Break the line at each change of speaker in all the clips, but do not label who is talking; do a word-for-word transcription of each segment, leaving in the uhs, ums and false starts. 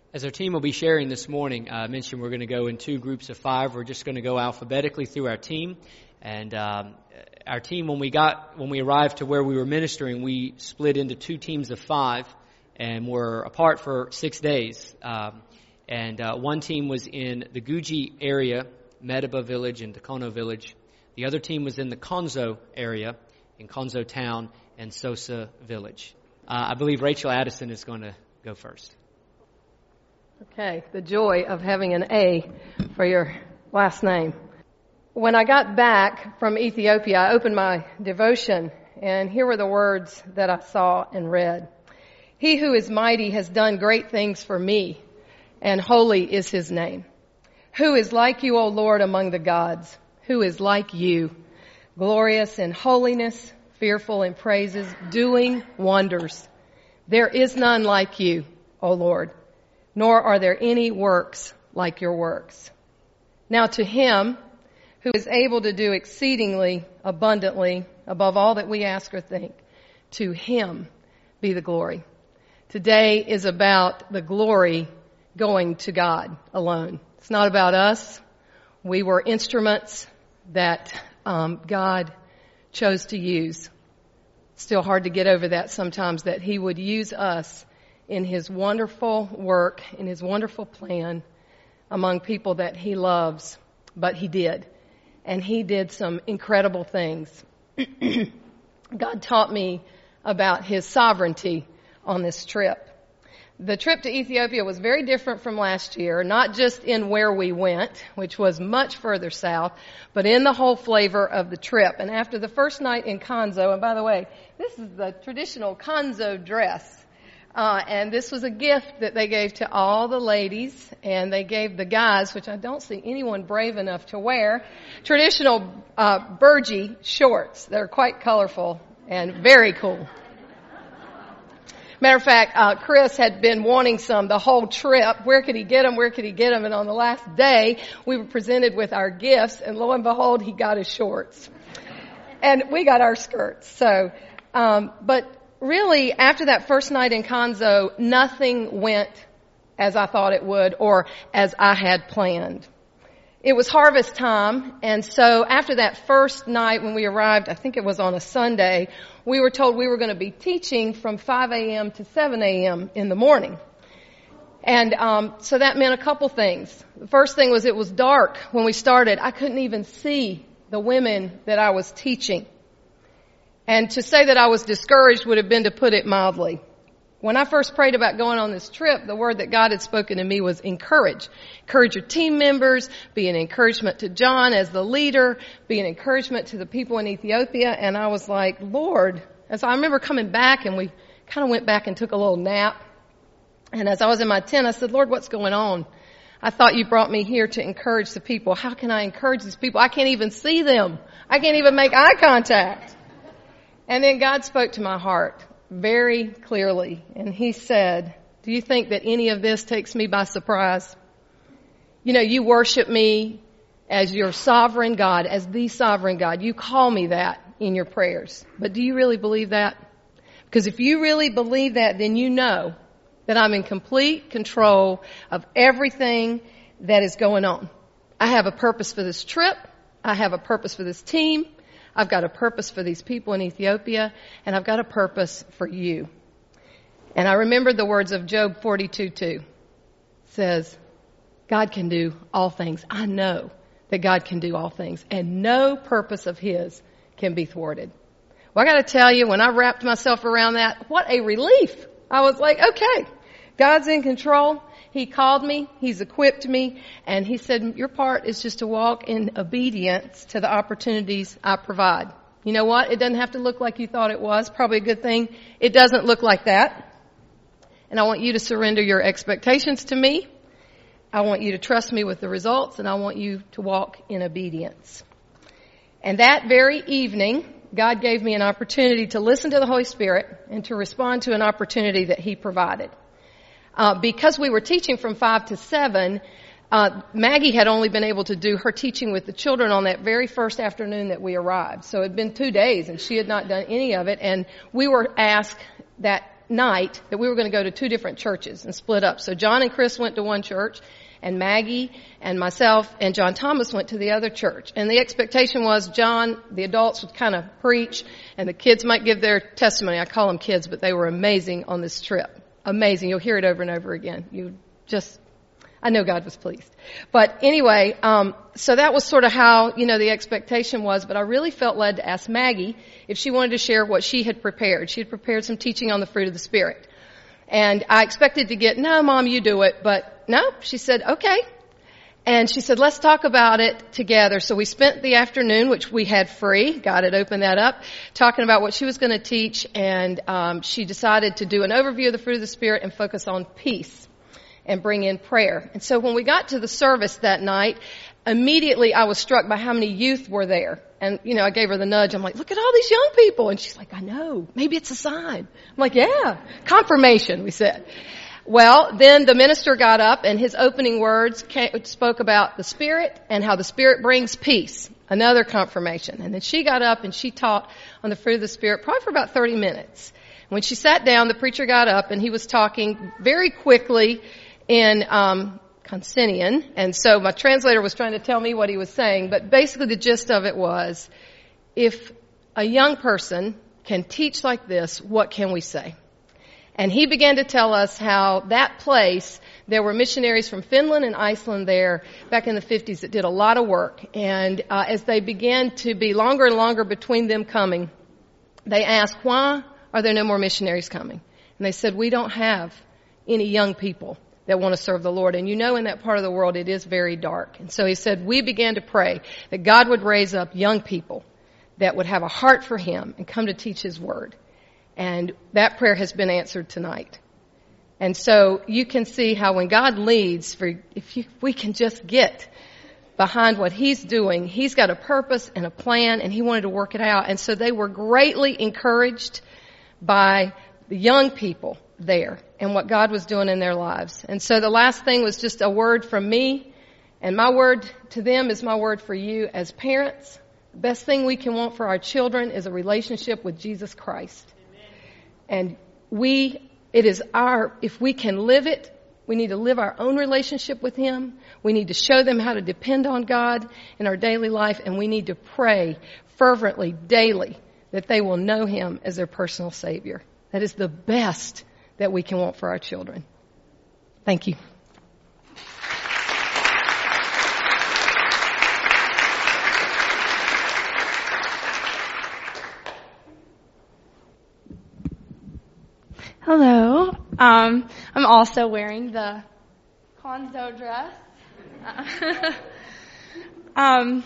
As our team will be sharing this morning, uh, I mentioned we're going to go in two groups of five. We're just going to go alphabetically through our team. And um, our team, when we got, when we arrived to where we were ministering, we split into two teams of five and were apart for six days. Um, and uh, one team was in the Guji area, Medaba village and Dakono village. The other team was in the Konzo area, in Konzo town and Sosa village. Uh, I believe Rachel Addison is going to go first.
Okay, the joy of having an A for your last name. When I got back from Ethiopia, I opened my devotion, and here were the words that I saw and read. He who is mighty has done great things for me, and holy is his name. Who is like you, O Lord, among the gods? Who is like you, glorious in holiness, fearful in praises, doing wonders? There is none like you, O Lord, nor are there any works like your works. Now to him who is able to do exceedingly abundantly above all that we ask or think, to him be the glory. Today is about the glory going to God alone. It's not about us. We were instruments that um, God chose to use. It's still hard to get over that sometimes, that he would use us in his wonderful work, in his wonderful plan among people that he loves. But he did. And he did some incredible things. God taught me about his sovereignty on this trip. The trip to Ethiopia was very different from last year, not just in where we went, which was much further south, but in the whole flavor of the trip. And after the first night in Konzo, and by the way, this is the traditional Konzo dress. Uh, and this was a gift that they gave to all the ladies, and they gave the guys, which I don't see anyone brave enough to wear, traditional uh, burgee shorts. They're quite colorful and very cool. Matter of fact, uh, Chris had been wanting some the whole trip. Where could he get them? Where could he get them? And on the last day, we were presented with our gifts, and lo and behold, he got his shorts. And we got our skirts. So, um, but really, after that first night in Konzo, nothing went as I thought it would or as I had planned. It was harvest time, and so after that first night when we arrived, I think it was on a Sunday, we were told we were going to be teaching from five a.m. to seven a.m. in the morning. And um so that meant a couple things. The first thing was it was dark when we started. I couldn't even see the women that I was teaching. And to say that I was discouraged would have been to put it mildly. When I first prayed about going on this trip, the word that God had spoken to me was encourage. Encourage your team members, be an encouragement to John as the leader, be an encouragement to the people in Ethiopia. And I was like, Lord, as I remember coming back, and we kind of went back and took a little nap. And as I was in my tent, I said, Lord, what's going on? I thought you brought me here to encourage the people. How can I encourage these people? I can't even see them. I can't even make eye contact. And then God spoke to my heart very clearly, and he said, do you think that any of this takes me by surprise? You know, you worship me as your sovereign God, as the sovereign God. You call me that in your prayers. But do you really believe that? Because if you really believe that, then you know that I'm in complete control of everything that is going on. I have a purpose for this trip. I have a purpose for this team. I've got a purpose for these people in Ethiopia, and I've got a purpose for you. And I remembered the words of Job forty-two two. It says, God can do all things. I know that God can do all things, and no purpose of his can be thwarted. Well, I got to tell you, when I wrapped myself around that, what a relief. I was like, okay, God's in control. He called me, he's equipped me, and he said, your part is just to walk in obedience to the opportunities I provide. You know what? It doesn't have to look like you thought it was. Probably a good thing. It doesn't look like that. And I want you to surrender your expectations to me. I want you to trust me with the results, and I want you to walk in obedience. And that very evening, God gave me an opportunity to listen to the Holy Spirit and to respond to an opportunity that he provided. Uh, because we were teaching from five to seven, uh, Maggie had only been able to do her teaching with the children on that very first afternoon that we arrived. So it had been two days and she had not done any of it. And we were asked that night that we were going to go to two different churches and split up. So John and Chris went to one church, and Maggie and myself and John Thomas went to the other church. And the expectation was John, the adults, would kind of preach, and the kids might give their testimony. I call them kids, but they were amazing on this trip. Amazing. You'll hear it over and over again. You just, I know God was pleased. But anyway, um, so that was sort of how, you know, the expectation was, but I really felt led to ask Maggie if she wanted to share what she had prepared. She had prepared some teaching on the fruit of the Spirit. And I expected to get, no, Mom, you do it. But no, she said, okay. And she said, let's talk about it together. So we spent the afternoon, which we had free. God had opened that up, talking about what she was going to teach. And um, she decided to do an overview of the fruit of the Spirit and focus on peace and bring in prayer. And so when we got to the service that night, immediately I was struck by how many youth were there. And, you know, I gave her the nudge. I'm like, look at all these young people. And she's like, I know. Maybe it's a sign. I'm like, yeah. Confirmation, we said. Well, then the minister got up and his opening words came, spoke about the Spirit and how the Spirit brings peace. Another confirmation. And then she got up and she taught on the fruit of the Spirit probably for about thirty minutes. When she sat down, the preacher got up and he was talking very quickly in um Consinian, and so my translator was trying to tell me what he was saying, but basically the gist of it was, if a young person can teach like this, what can we say? And he began to tell us how that place, there were missionaries from Finland and Iceland there back in the fifties that did a lot of work, and uh, as they began to be longer and longer between them coming, they asked, why are there no more missionaries coming? And they said, we don't have any young people that want to serve the Lord. And you know, in that part of the world, it is very dark. And so he said, we began to pray that God would raise up young people that would have a heart for Him and come to teach His Word. And that prayer has been answered tonight. And so you can see how when God leads, for if you, we can just get behind what He's doing, He's got a purpose and a plan, and He wanted to work it out. And so they were greatly encouraged by the young people there and what God was doing in their lives. And so the last thing was just a word from me, and my word to them is my word for you as parents. The best thing we can want for our children is a relationship with Jesus Christ. Amen. And we, it is our, if we can live it, we need to live our own relationship with Him. We need to show them how to depend on God in our daily life, and we need to pray fervently daily that they will know Him as their personal Savior. That is the best that we can want for our children. Thank you.
Hello. Um, I'm also wearing the Conzo dress. um,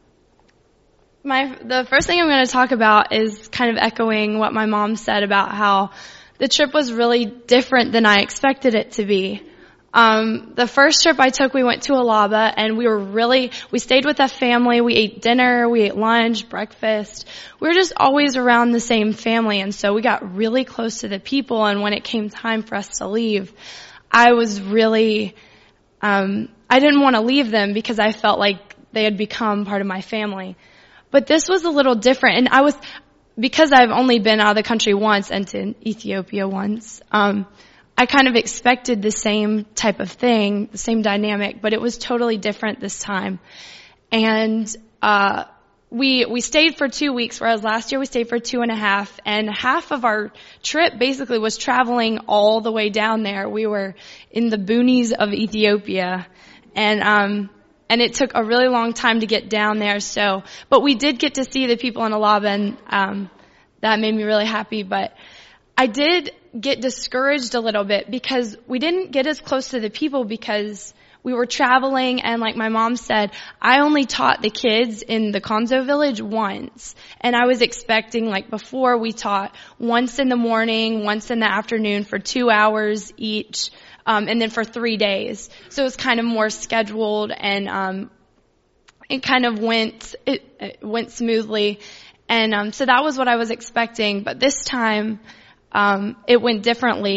my the first thing I'm going to talk about is kind of echoing what my mom said about how the trip was really different than I expected it to be. Um, the first trip I took, we went to Alaba, and we were really, we stayed with a family. We ate dinner, we ate lunch, breakfast. We were just always around the same family, and so we got really close to the people, and when it came time for us to leave, I was really, um, I didn't want to leave them because I felt like they had become part of my family. But this was a little different, and I was, because I've only been out of the country once and to Ethiopia once, um, I kind of expected the same type of thing, the same dynamic, but it was totally different this time. And, uh, we, we stayed for two weeks, whereas last year we stayed for two and a half, and half of our trip basically was traveling all the way down there. We were in the boonies of Ethiopia, and, um, and it took a really long time to get down there, so, but we did get to see the people in Alaba, and, um, that made me really happy, but I did get discouraged a little bit because we didn't get as close to the people because we were traveling, and like my mom said, I only taught the kids in the Conzo village once, and I was expecting, like before, we taught once in the morning, once in the afternoon for two hours each, um, and then for three days. So it was kind of more scheduled, and um, it kind of went it, it went smoothly, and um, so that was what I was expecting. But this time, um, it went differently,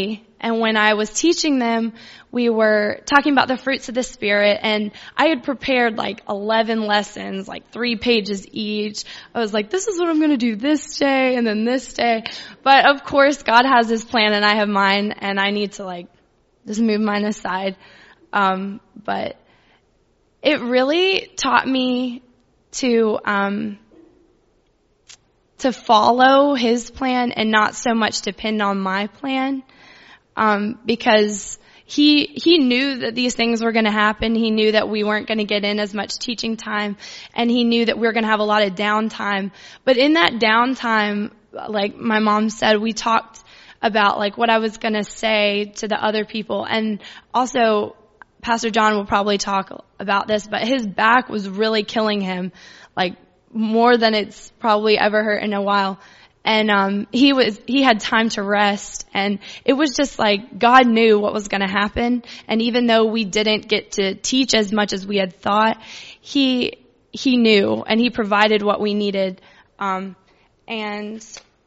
And when I was teaching them, we were talking about the fruits of the Spirit, and I had prepared like eleven lessons, like three pages each. I was like, this is what I'm going to do this day and then this day. But of course, God has his plan and I have mine, and I need to like just move mine aside. Um, but it really taught me to, um, to follow his plan and not so much depend on my plan. Um, because he, he knew that these things were going to happen. He knew that we weren't going to get in as much teaching time, and he knew that we were going to have a lot of downtime. But in that downtime, like my mom said, we talked about like what I was going to say to the other people. And also Pastor John will probably talk about this, but his back was really killing him, like more than it's probably ever hurt in a while. And, um, he was, he had time to rest, and it was just like God knew what was going to happen. And even though we didn't get to teach as much as we had thought, he, he knew, and he provided what we needed. Um, and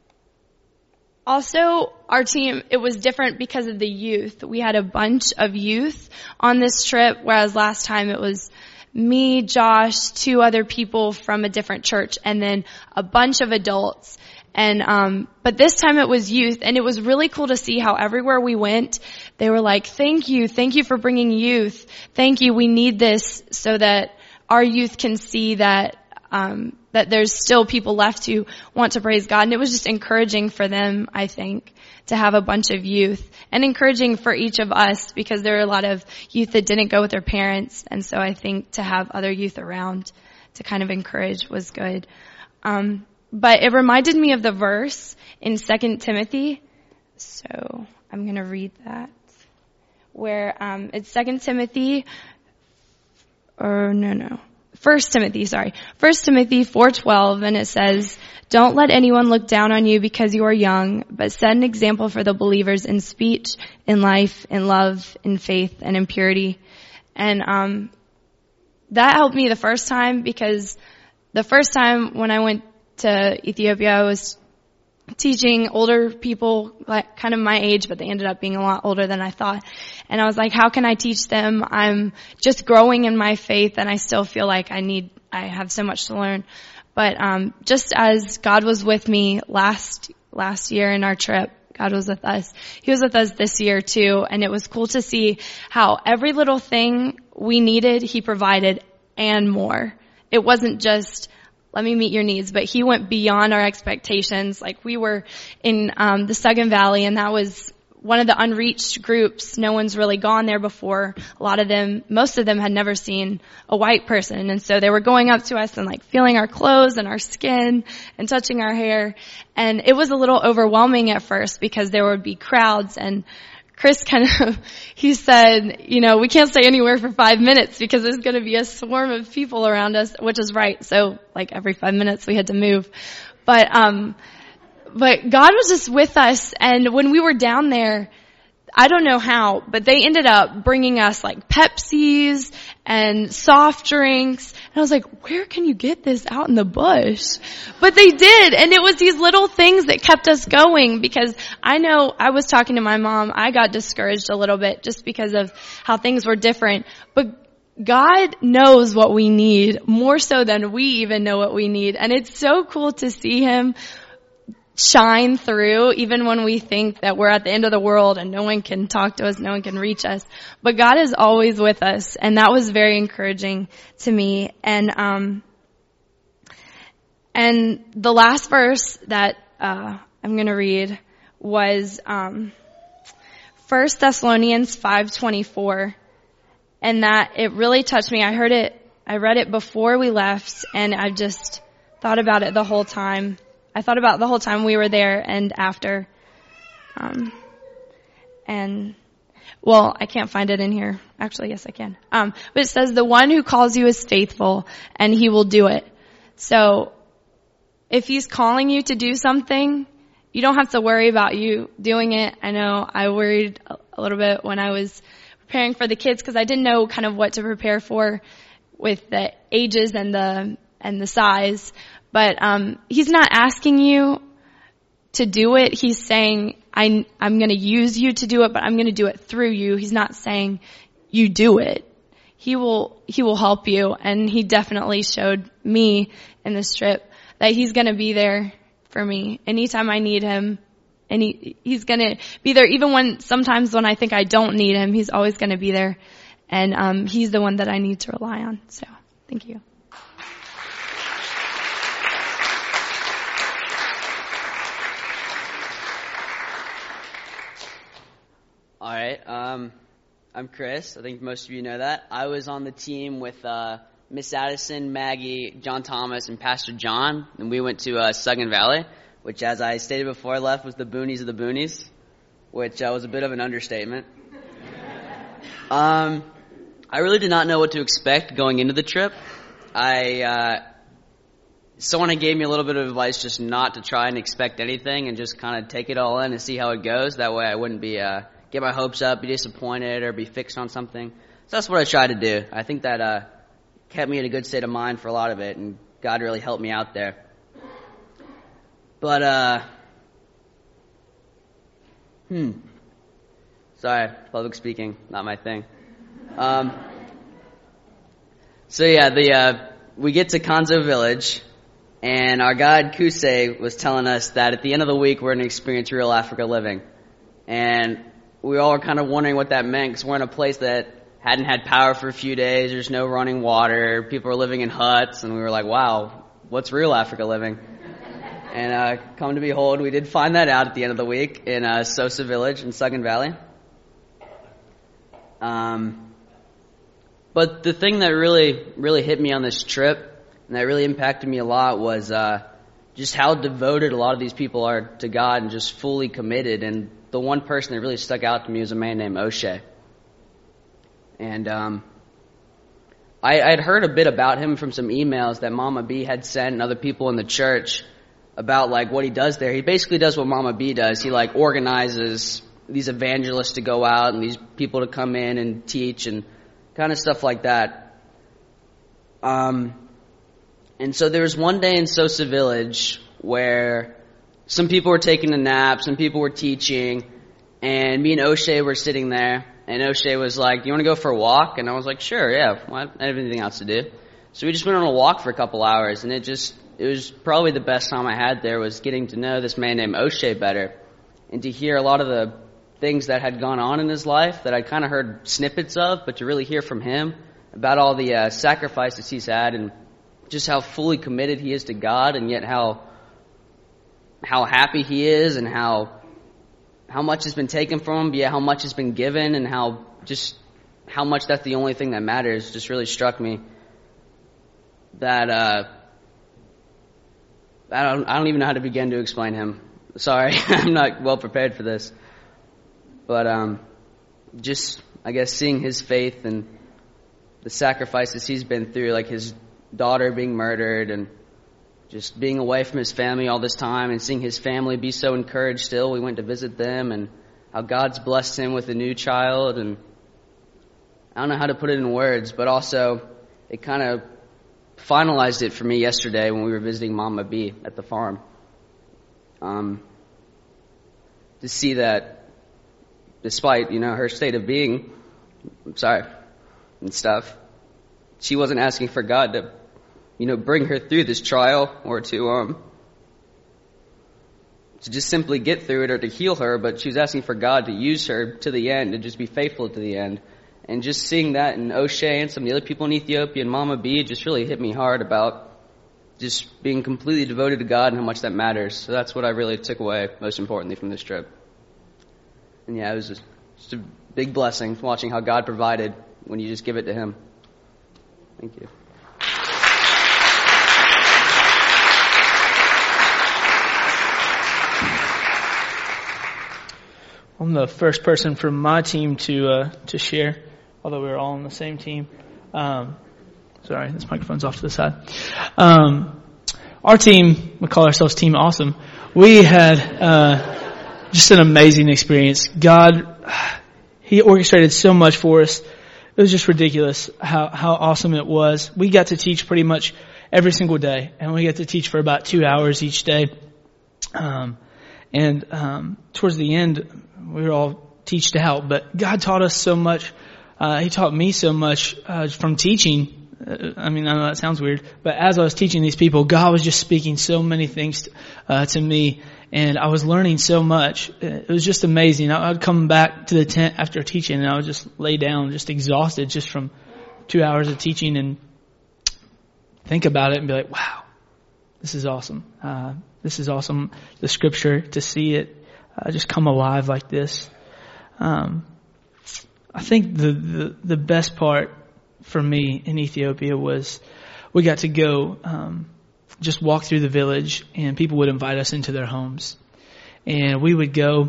also our team, it was different because of the youth. We had a bunch of youth on this trip, whereas last time it was me, Josh, two other people from a different church, and then a bunch of adults. And, um, but this time it was youth, and it was really cool to see how everywhere we went, they were like, thank you, thank you for bringing youth. Thank you, we need this so that our youth can see that, um, that there's still people left who want to praise God. And it was just encouraging for them, I think, to have a bunch of youth, and encouraging for each of us, because there are a lot of youth that didn't go with their parents. And so I think to have other youth around to kind of encourage was good. Um, But it reminded me of the verse in Second Timothy. So I'm going to read that. Where um, it's Second Timothy, or no, no. First Timothy, sorry. First Timothy four twelve, and it says, don't let anyone look down on you because you are young, but set an example for the believers in speech, in life, in love, in faith, and in purity. And um, that helped me the first time, because the first time when I went to Ethiopia, I was teaching older people, like kind of my age, but they ended up being a lot older than I thought. And I was like, how can I teach them? I'm just growing in my faith, and I still feel like I need, I have so much to learn. But, um, just as God was with me last, last year in our trip, God was with us. He was with us this year too. And it was cool to see how every little thing we needed, he provided and more. It wasn't just, let me meet your needs, but he went beyond our expectations. Like we were in um the Suggan Valley, and that was one of the unreached groups. No one's really gone there before. A lot of them, most of them had never seen a white person. And so they were going up to us and like feeling our clothes and our skin and touching our hair. And it was a little overwhelming at first, because there would be crowds, and Chris kind of, he said, you know, we can't stay anywhere for five minutes because there's going to be a swarm of people around us, which is right. So like every five minutes we had to move. But, um, but God was just with us. And when we were down there, I don't know how, but they ended up bringing us like Pepsis and soft drinks. And I was like, where can you get this out in the bush? But they did. And it was these little things that kept us going, because I know I was talking to my mom. I got discouraged a little bit just because of how things were different. But God knows what we need more so than we even know what we need. And it's so cool to see him shine through, even when we think that we're at the end of the world and no one can talk to us, no one can reach us. But God is always with us, and that was very encouraging to me. And um and the last verse that uh I'm going to read was um First Thessalonians five twenty-four, and that it really touched me. I heard it, I read it before we left, and I've just thought about it the whole time. I thought about the whole time we were there and after. Um, and, well, I can't find it in here. Actually, yes, I can. Um, but it says, the one who calls you is faithful, and he will do it. So, if he's calling you to do something, you don't have to worry about you doing it. I know I worried a little bit when I was preparing for the kids, because I didn't know kind of what to prepare for with the ages and the, and the size. But um he's not asking you to do it. He's saying, I, I'm going to use you to do it, but I'm going to do it through you. He's not saying you do it. He will, he will help you. And he definitely showed me in this trip that he's going to be there for me anytime I need him. And he, he's going to be there even when sometimes when I think I don't need him, he's always going to be there. And, um, he's the one that I need to rely on. So thank you.
All right. Um, I'm Chris. I think most of you know that. I was on the team with uh, Miss Addison, Maggie, John Thomas, and Pastor John, and we went to uh, Suggan Valley, which, as I stated before I left, was the boonies of the boonies, which uh, was a bit of an understatement. um, I really did not know what to expect going into the trip. I uh, someone had gave me a little bit of advice just not to try and expect anything and just kind of take it all in and see how it goes. That way I wouldn't be uh, get my hopes up, be disappointed, or be fixed on something. So that's what I tried to do. I think that uh, kept me in a good state of mind for a lot of it, and God really helped me out there. But, uh, hmm, sorry, public speaking, not my thing. Um, so yeah, the uh, we get to Kanzo Village, and our guide Kusei was telling us that at the end of the week we're going to experience real Africa living. And we all were kind of wondering what that meant, because we're in a place that hadn't had power for a few days, there's no running water, people are living in huts, and we were like, wow, what's real Africa living? And uh, come to behold, we did find that out at the end of the week in uh, Sosa Village in Suggan Valley. Um, but the thing that really, really hit me on this trip, and that really impacted me a lot, was uh, just how devoted a lot of these people are to God and just fully committed. And the one person that really stuck out to me was a man named O'Shea. And um, I, I'd heard a bit about him from some emails that Mama B had sent and other people in the church about like what he does there. He basically does what Mama B does. He like organizes these evangelists to go out and these people to come in and teach and kind of stuff like that. Um, and so there was one day in Sosa Village where some people were taking a nap, some people were teaching, and me and O'Shea were sitting there, and O'Shea was like, do you want to go for a walk? And I was like, sure, yeah, well, I don't have anything else to do. So we just went on a walk for a couple hours, and it just, it was probably the best time I had there, was getting to know this man named O'Shea better, and to hear a lot of the things that had gone on in his life that I'd kind of heard snippets of, but to really hear from him about all the uh, sacrifices he's had and just how fully committed he is to God, and yet how how happy he is, and how how much has been taken from him, but yet how much has been given, and how just how much that's the only thing that matters, just really struck me. That uh, I don't I don't even know how to begin to explain him. Sorry, I'm not well prepared for this. But um, just I guess seeing his faith and the sacrifices he's been through, like his daughter being murdered, and just being away from his family all this time, and seeing his family be so encouraged still. We went to visit them, and how God's blessed him with a new child, and I don't know how to put it in words, but also it kind of finalized it for me yesterday when we were visiting Mama B at the farm. Um, to see that despite, you know, her state of being, I'm sorry, and stuff, she wasn't asking for God to, you know, bring her through this trial, or to um to just simply get through it, or to heal her, but she was asking for God to use her to the end, and just be faithful to the end. And just seeing that in O'Shea and some of the other people in Ethiopia and Mama B, just really hit me hard about just being completely devoted to God and how much that matters. So that's what I really took away most importantly from this trip. And yeah, it was just, just a big blessing watching how God provided when you just give it to Him. Thank you.
I'm the first person from my team to uh, to share, although we were all on the same team. Um, sorry, this microphone's off to the side. Um, our team, we call ourselves Team Awesome. We had uh, just an amazing experience. God, He orchestrated so much for us. It was just ridiculous how, how awesome it was. We got to teach pretty much every single day, and we got to teach for about two hours each day. Um, And um, towards the end, we were all teached out. But God taught us so much. Uh, he taught me so much uh, from teaching. Uh, I mean, I know that sounds weird, but as I was teaching these people, God was just speaking so many things uh, to me. And I was learning so much. It was just amazing. I would come back to the tent after teaching, and I would just lay down, just exhausted, just from two hours of teaching, and think about it and be like, wow, this is awesome. Uh, this is awesome. The scripture, to see it uh, just come alive like this. Um, I think the, the, the best part for me in Ethiopia was we got to go um, just walk through the village, and people would invite us into their homes. And we would go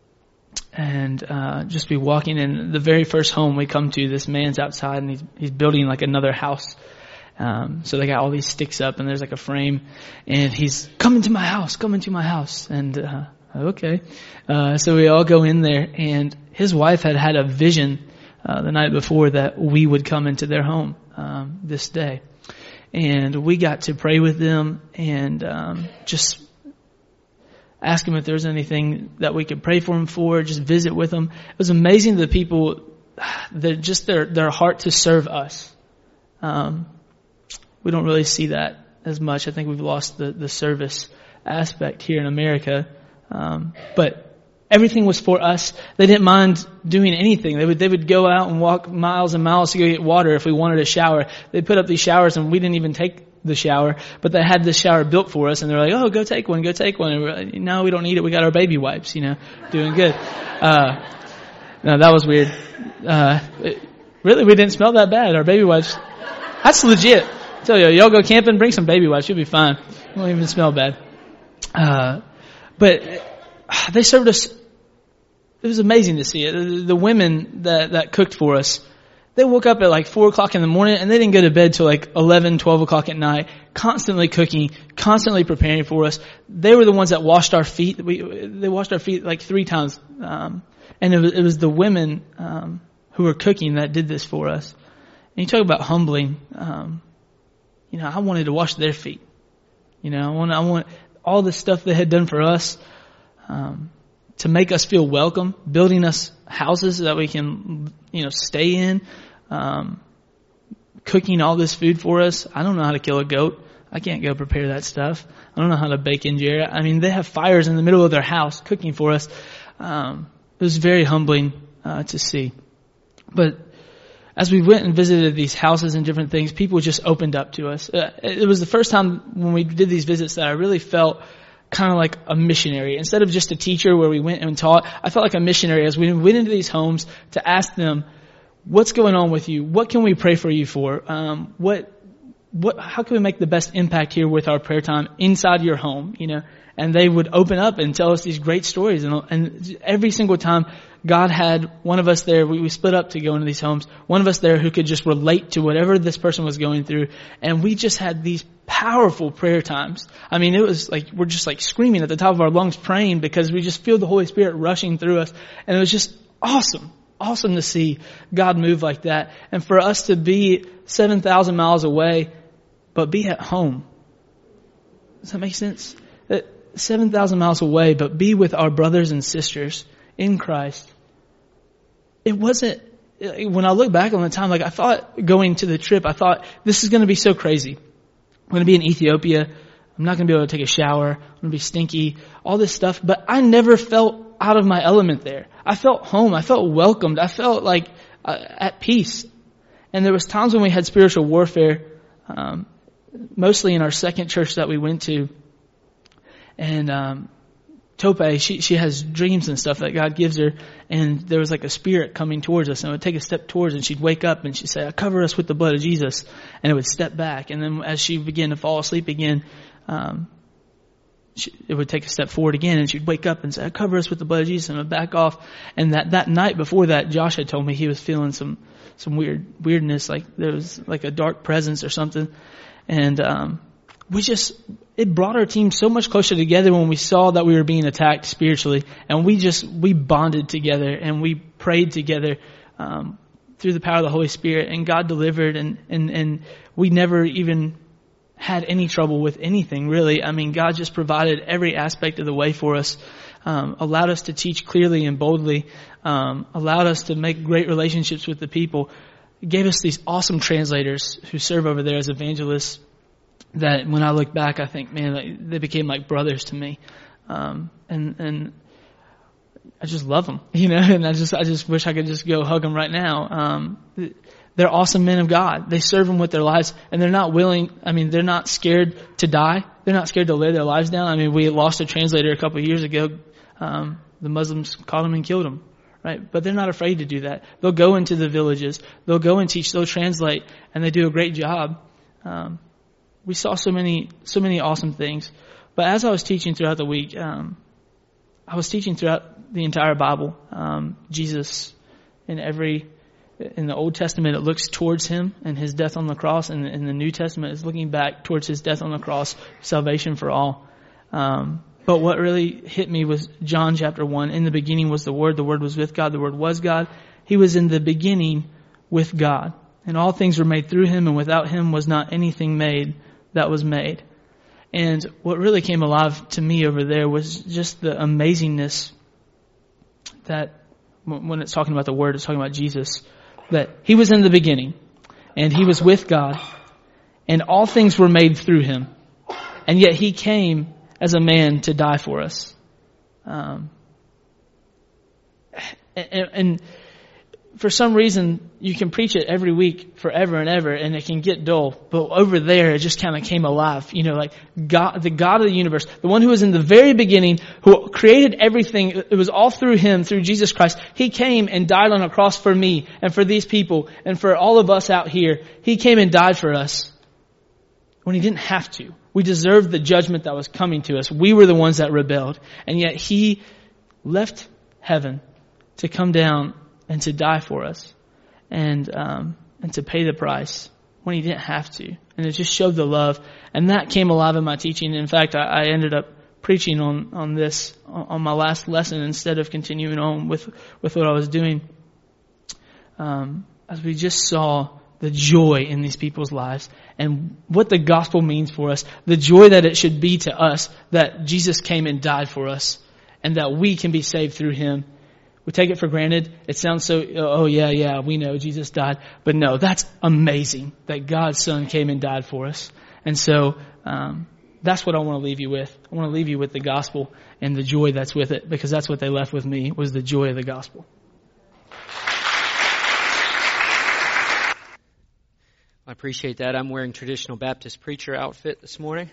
and uh, just be walking. And the very first home we come to, this man's outside, and he's, he's building like another house. Um, so they got all these sticks up, and there's like a frame, and he's, come into my house, come into my house. And uh, okay. Uh, so we all go in there, and his wife had had a vision uh, the night before that we would come into their home um, this day. And we got to pray with them and um, just ask them if there was anything that we could pray for them for, just visit with them. It was amazing, the people, that just their, their heart to serve us. Um, we don't really see that as much. I think we've lost the, the service aspect here in America. Um, but everything was for us. They didn't mind doing anything. They would, they would go out and walk miles and miles to go get water if we wanted a shower. They'd put up these showers, and we didn't even take the shower, but they had this shower built for us, and they're like, oh, go take one, go take one. And we're like, no, we don't need it. We got our baby wipes, you know, doing good. Uh, no, that was weird. Uh, it, really, we didn't smell that bad. Our baby wipes, that's legit. I tell you, y'all go camping, bring some baby wipes. You'll be fine. It won't even smell bad. Uh, but they served us. It was amazing to see it. The, the women that, that cooked for us, they woke up at like four o'clock in the morning, and they didn't go to bed till like eleven, twelve o'clock at night, constantly cooking, constantly preparing for us. They were the ones that washed our feet. We, they washed our feet like three times. Um, and it was, it was the women, um, who were cooking that did this for us. And you talk about humbling, um, you know, I wanted to wash their feet. You know, I want, I want all the stuff they had done for us, um, to make us feel welcome, building us houses that we can, you know, stay in, um, cooking all this food for us. I don't know how to kill a goat. I can't go prepare that stuff. I don't know how to bake injera. I mean, they have fires in the middle of their house cooking for us. Um, it was very humbling uh, to see. But as we went and visited these houses and different things, people just opened up to us. Uh, it was the first time when we did these visits that I really felt kind of like a missionary. Instead of just a teacher where we went and taught, I felt like a missionary as we went into these homes to ask them, what's going on with you? What can we pray for you for? Um, what, what, how can we make the best impact here with our prayer time inside your home? You know, and they would open up and tell us these great stories. And, and every single time God had one of us there, we, we split up to go into these homes, one of us there who could just relate to whatever this person was going through. And we just had these powerful prayer times. I mean, it was like, we're just like screaming at the top of our lungs praying because we just feel the Holy Spirit rushing through us. And it was just awesome. Awesome to see God move like that. And for us to be seven thousand miles away, but be at home. Does that make sense? seven thousand miles away, but be with our brothers and sisters in Christ. It wasn't, when I look back on the time, like I thought going to the trip, I thought this is going to be so crazy. I'm going to be in Ethiopia. I'm not going to be able to take a shower. I'm going to be stinky, all this stuff. But I never felt out of my element there. I felt home. I felt welcomed. I felt like uh, at peace. And there was times when we had spiritual warfare, um, mostly in our second church that we went to. And um, Tope, she she has dreams and stuff that God gives her, and there was like a spirit coming towards us, and it would take a step towards, and she'd wake up and she'd say, "I cover us with the blood of Jesus," and it would step back, and then as she began to fall asleep again, um, she, it would take a step forward again, and she'd wake up and say, "I cover us with the blood of Jesus," and it would back off. And that that night before that, Josh had told me he was feeling some some weird weirdness, like there was like a dark presence or something, and um, we just. It brought our team so much closer together when we saw that we were being attacked spiritually, and we just we bonded together and we prayed together um, through the power of the Holy Spirit, and God delivered, and and and we never even had any trouble with anything, really. I mean, God just provided every aspect of the way for us, um, allowed us to teach clearly and boldly, um, allowed us to make great relationships with the people. He gave us these awesome translators who serve over there as evangelists that when I look back, I think, man, like, they became like brothers to me. Um, and, and I just love them, you know, and I just, I just wish I could just go hug them right now. Um, they're awesome men of God. They serve them with their lives, and they're not willing, I mean, they're not scared to die. They're not scared to lay their lives down. I mean, we lost a translator a couple of years ago. Um, the Muslims caught him and killed him. Right? But they're not afraid to do that. They'll go into the villages. They'll go and teach. They'll translate, and they do a great job. Um, we saw so many, so many awesome things. But as I was teaching throughout the week, um, I was teaching throughout the entire Bible. Um, Jesus, in every, in the Old Testament, it looks towards him and his death on the cross, and in the New Testament, it's looking back towards his death on the cross, salvation for all. Um, But what really hit me was John chapter one. In the beginning was the Word. The Word was with God. The Word was God. He was in the beginning with God. And all things were made through him, and without him was not anything made that was made. And what really came alive to me over there was just the amazingness that when it's talking about the Word, it's talking about Jesus, that he was in the beginning, and he was with God, and all things were made through him. And yet he came as a man to die for us. Um, and, and for some reason, you can preach it every week forever and ever, and it can get dull. But over there, it just kind of came alive. You know, like God, the God of the universe, the one who was in the very beginning, who created everything. It was all through him, through Jesus Christ. He came and died on a cross for me and for these people and for all of us out here. He came and died for us when he didn't have to. We deserved the judgment that was coming to us. We were the ones that rebelled. And yet he left heaven to come down and to die for us. And um, and to pay the price when he didn't have to. And it just showed the love. And that came alive in my teaching. In fact, I, I ended up preaching on, on this on my last lesson instead of continuing on with, with what I was doing. Um, as we just saw the joy in these people's lives and what the gospel means for us, the joy that it should be to us that Jesus came and died for us and that we can be saved through him. We take it for granted. It sounds so, oh yeah, yeah, we know Jesus died. But no, that's amazing that God's Son came and died for us. And so um, that's what I want to leave you with. I want to leave you with the gospel and the joy that's with it, because that's what they left with me, was the joy of the gospel.
I appreciate that. I'm wearing traditional Baptist preacher outfit this morning.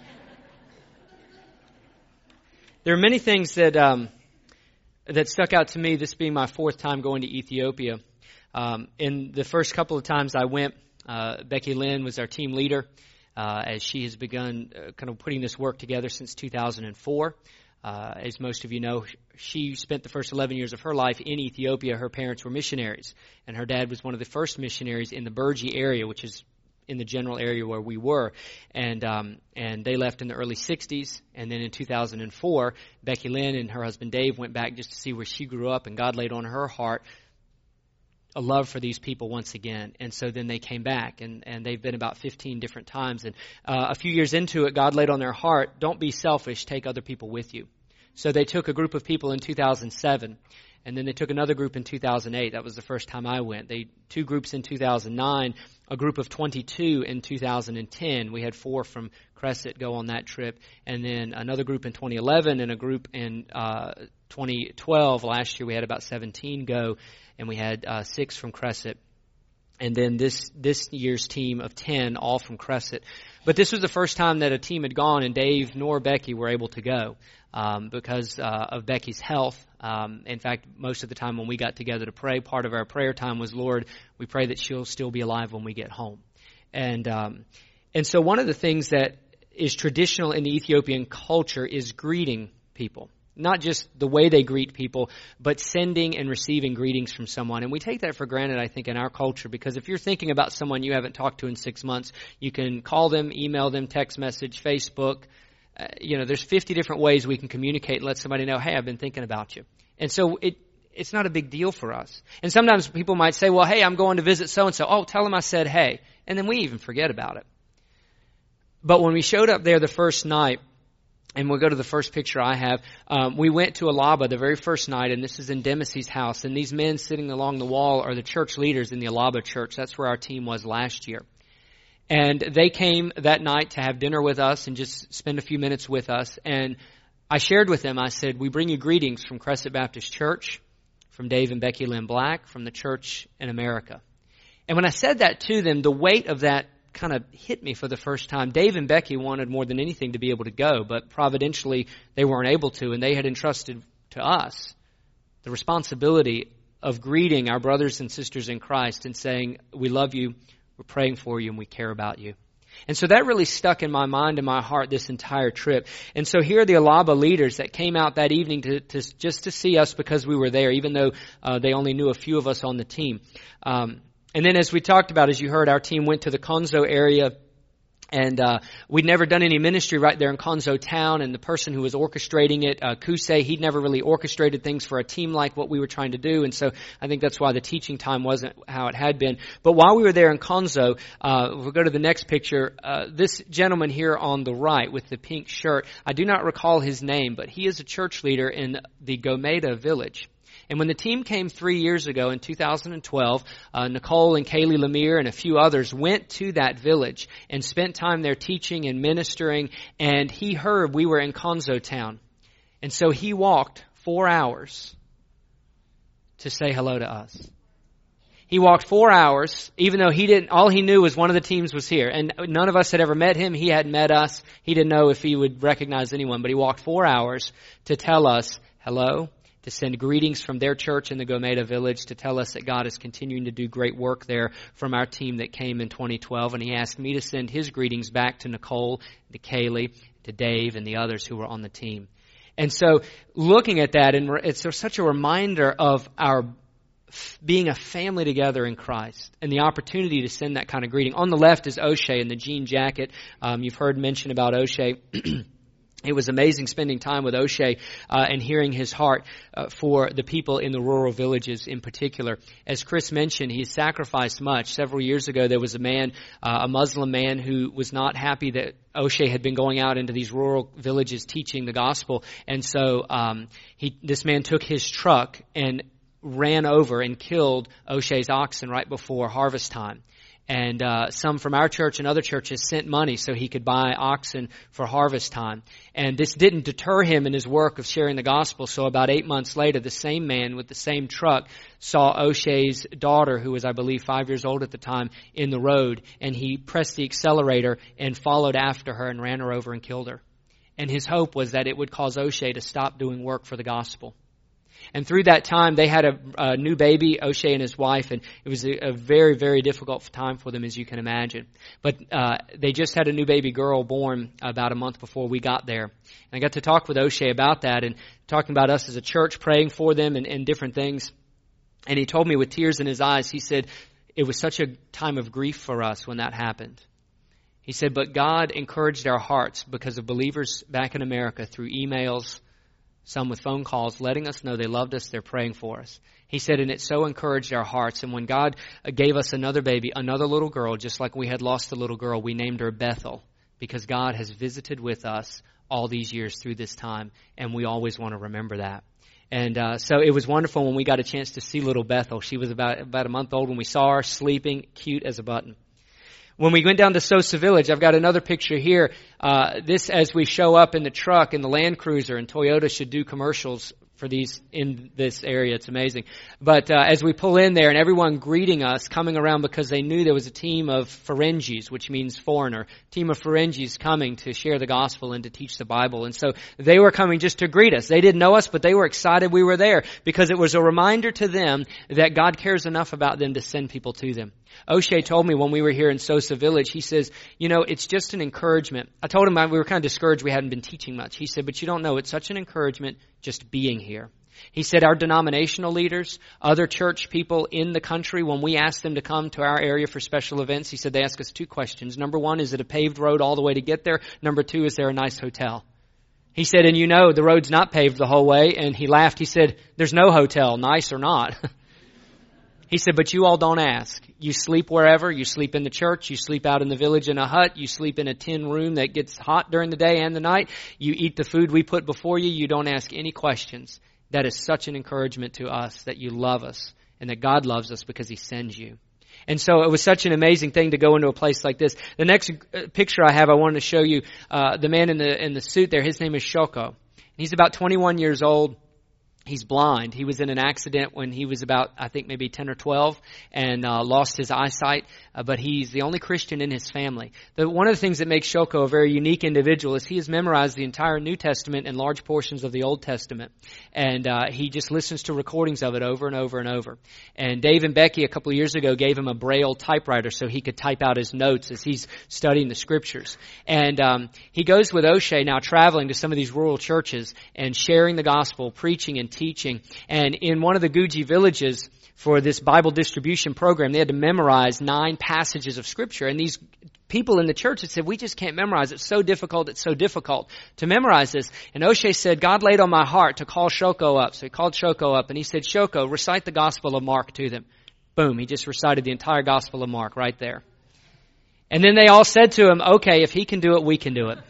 There are many things that um, that stuck out to me, this being my fourth time going to Ethiopia. Um, in the first couple of times I went, uh, Becky Lynn was our team leader, uh, as she has begun uh, kind of putting this work together since two thousand four. Uh, as most of you know, she spent the first eleven years of her life in Ethiopia. Her parents were missionaries, and her dad was one of the first missionaries in the Burji area, which is in the general area where we were. And um, and they left in the early sixties, and then in two thousand four, Becky Lynn and her husband Dave went back just to see where she grew up, and God laid on her heart a love for these people once again. And so then they came back, and, and they've been about fifteen different times. And uh, a few years into it, God laid on their heart, don't be selfish, take other people with you. So they took a group of people in two thousand seven, and then they took another group in two thousand eight. That was the first time I went. They two groups in two thousand nine, a group of twenty-two in two thousand ten. We had four from Crescent go on that trip, and then another group in twenty eleven and a group in uh, twenty twelve. Last year we had about seventeen go, and we had uh, six from Crescent. And then this this year's team of ten, all from Crescent. But this was the first time that a team had gone, and Dave nor Becky were able to go um, because uh, of Becky's health. Um, in fact, most of the time when we got together to pray, part of our prayer time was, Lord, we pray that she'll still be alive when we get home. And um, and so one of the things that is traditional in the Ethiopian culture is greeting people. Not just the way they greet people, but sending and receiving greetings from someone. And we take that for granted, I think, in our culture, because if you're thinking about someone you haven't talked to in six months, you can call them, email them, text message, Facebook. Uh, you know, there's fifty different ways we can communicate and let somebody know, hey, I've been thinking about you. And so it it's not a big deal for us. And sometimes people might say, well, hey, I'm going to visit so-and-so. Oh, tell them I said hey. And then we even forget about it. But when we showed up there the first night, and we'll go to the first picture I have, um, we went to Alaba the very first night, and this is in Dempsey's house. And these men sitting along the wall are the church leaders in the Alaba church. That's where our team was last year. And they came that night to have dinner with us and just spend a few minutes with us. And I shared with them, I said, we bring you greetings from Crescent Baptist Church, from Dave and Becky Lynn Black, from the church in America. And when I said that to them, the weight of that kind of hit me for the first time. Dave and Becky wanted more than anything to be able to go, but providentially they weren't able to, and they had entrusted to us the responsibility of greeting our brothers and sisters in Christ and saying, we love you, we're praying for you, and we care about you. And so that really stuck in my mind and my heart this entire trip. And so here are the Alaba leaders that came out that evening to, to just to see us because we were there, even though uh, they only knew a few of us on the team. Um, And then as we talked about, as you heard, our team went to the Konzo area, and uh we'd never done any ministry right there in Konzo town, and the person who was orchestrating it, uh Kusei, he'd never really orchestrated things for a team like what we were trying to do, and so I think that's why the teaching time wasn't how it had been. But while we were there in Konzo, uh we'll go to the next picture. Uh this gentleman here on the right with the pink shirt, I do not recall his name, but he is a church leader in the Gomeda village. And when the team came three years ago in two thousand twelve, uh, Nicole and Kaylee Lemire and a few others went to that village and spent time there teaching and ministering. And he heard we were in Konzo town. And so he walked four hours to say hello to us. He walked four hours, even though he didn't, all he knew was one of the teams was here. And none of us had ever met him. He hadn't met us. He didn't know if he would recognize anyone. But he walked four hours to tell us hello, to send greetings from their church in the Gomeda village, to tell us that God is continuing to do great work there from our team that came in twenty twelve. And he asked me to send his greetings back to Nicole, to Kaylee, to Dave, and the others who were on the team. And so looking at that, and it's such a reminder of our being a family together in Christ and the opportunity to send that kind of greeting. On the left is O'Shea in the jean jacket. Um, you've heard mention about O'Shea. It was amazing spending time with O'Shea uh, and hearing his heart uh, for the people in the rural villages in particular. As Chris mentioned, he sacrificed much. Several years ago, there was a man, uh, a Muslim man, who was not happy that O'Shea had been going out into these rural villages teaching the gospel. And so um, he, this man took his truck and ran over and killed O'Shea's oxen right before harvest time. And uh some from our church and other churches sent money so he could buy oxen for harvest time. And this didn't deter him in his work of sharing the gospel. So about eight months later, the same man with the same truck saw O'Shea's daughter, who was, I believe, five years old at the time, in the road. And he pressed the accelerator and followed after her and ran her over and killed her. And his hope was that it would cause O'Shea to stop doing work for the gospel. And through that time, they had a, a new baby, O'Shea and his wife, and it was a, a very, very difficult time for them, as you can imagine. But uh they just had a new baby girl born about a month before we got there. And I got to talk with O'Shea about that and talking about us as a church, praying for them and, and different things. And he told me with tears in his eyes, he said, it was such a time of grief for us when that happened. He said, but God encouraged our hearts because of believers back in America through emails, some with phone calls, letting us know they loved us, they're praying for us. He said, and it so encouraged our hearts. And when God gave us another baby, another little girl, just like we had lost a little girl, we named her Bethel, because God has visited with us all these years through this time, and we always want to remember that. And uh so it was wonderful when we got a chance to see little Bethel. She was about about a month old when we saw her, sleeping, cute as a button. When we went down to Sosa Village, I've got another picture here. Uh, this as we show up in the truck in the Land Cruiser, and Toyota should do commercials for these in this area. It's amazing. But uh, as we pull in there and everyone greeting us, coming around because they knew there was a team of Ferengis, which means foreigner, team of Ferengis coming to share the gospel and to teach the Bible. And so they were coming just to greet us. They didn't know us, but they were excited we were there because it was a reminder to them that God cares enough about them to send people to them. O'Shea told me when we were here in Sosa Village, he says, you know, it's just an encouragement. I told him we were kind of discouraged we hadn't been teaching much. He said, but you don't know, it's such an encouragement just being here. He said our denominational leaders, other church people in the country, when we ask them to come to our area for special events, he said they ask us two questions. Number one, is it a paved road all the way to get there? Number two, is there a nice hotel? He said, and you know, the road's not paved the whole way. And he laughed. He said, there's no hotel, nice or not. He said, but you all don't ask. You sleep wherever. You sleep in the church. You sleep out in the village in a hut. You sleep in a tin room that gets hot during the day and the night. You eat the food we put before you. You don't ask any questions. That is such an encouragement to us that you love us and that God loves us because He sends you. And so it was such an amazing thing to go into a place like this. The next picture I have, I wanted to show you uh, the man in the in the suit there. His name is Shoko. He's about twenty-one years old. He's blind. He was in an accident when he was about, I think, maybe ten or twelve and uh, lost his eyesight. Uh, but he's the only Christian in his family. The, one of the things that makes Shoko a very unique individual is he has memorized the entire New Testament and large portions of the Old Testament. And uh, he just listens to recordings of it over and over and over. And Dave and Becky a couple of years ago gave him a Braille typewriter so he could type out his notes as he's studying the Scriptures. And um, he goes with O'Shea now traveling to some of these rural churches and sharing the gospel, preaching and teaching. And in one of the Guji villages for this Bible distribution program, they had to memorize nine passages of Scripture. And these people in the church had said, we just can't memorize. It's so difficult. It's so difficult to memorize this. And O'Shea said, God laid on my heart to call Shoko up. So he called Shoko up and he said, Shoko, recite the Gospel of Mark to them. Boom. He just recited the entire Gospel of Mark right there. And then they all said to him, okay, if he can do it, we can do it.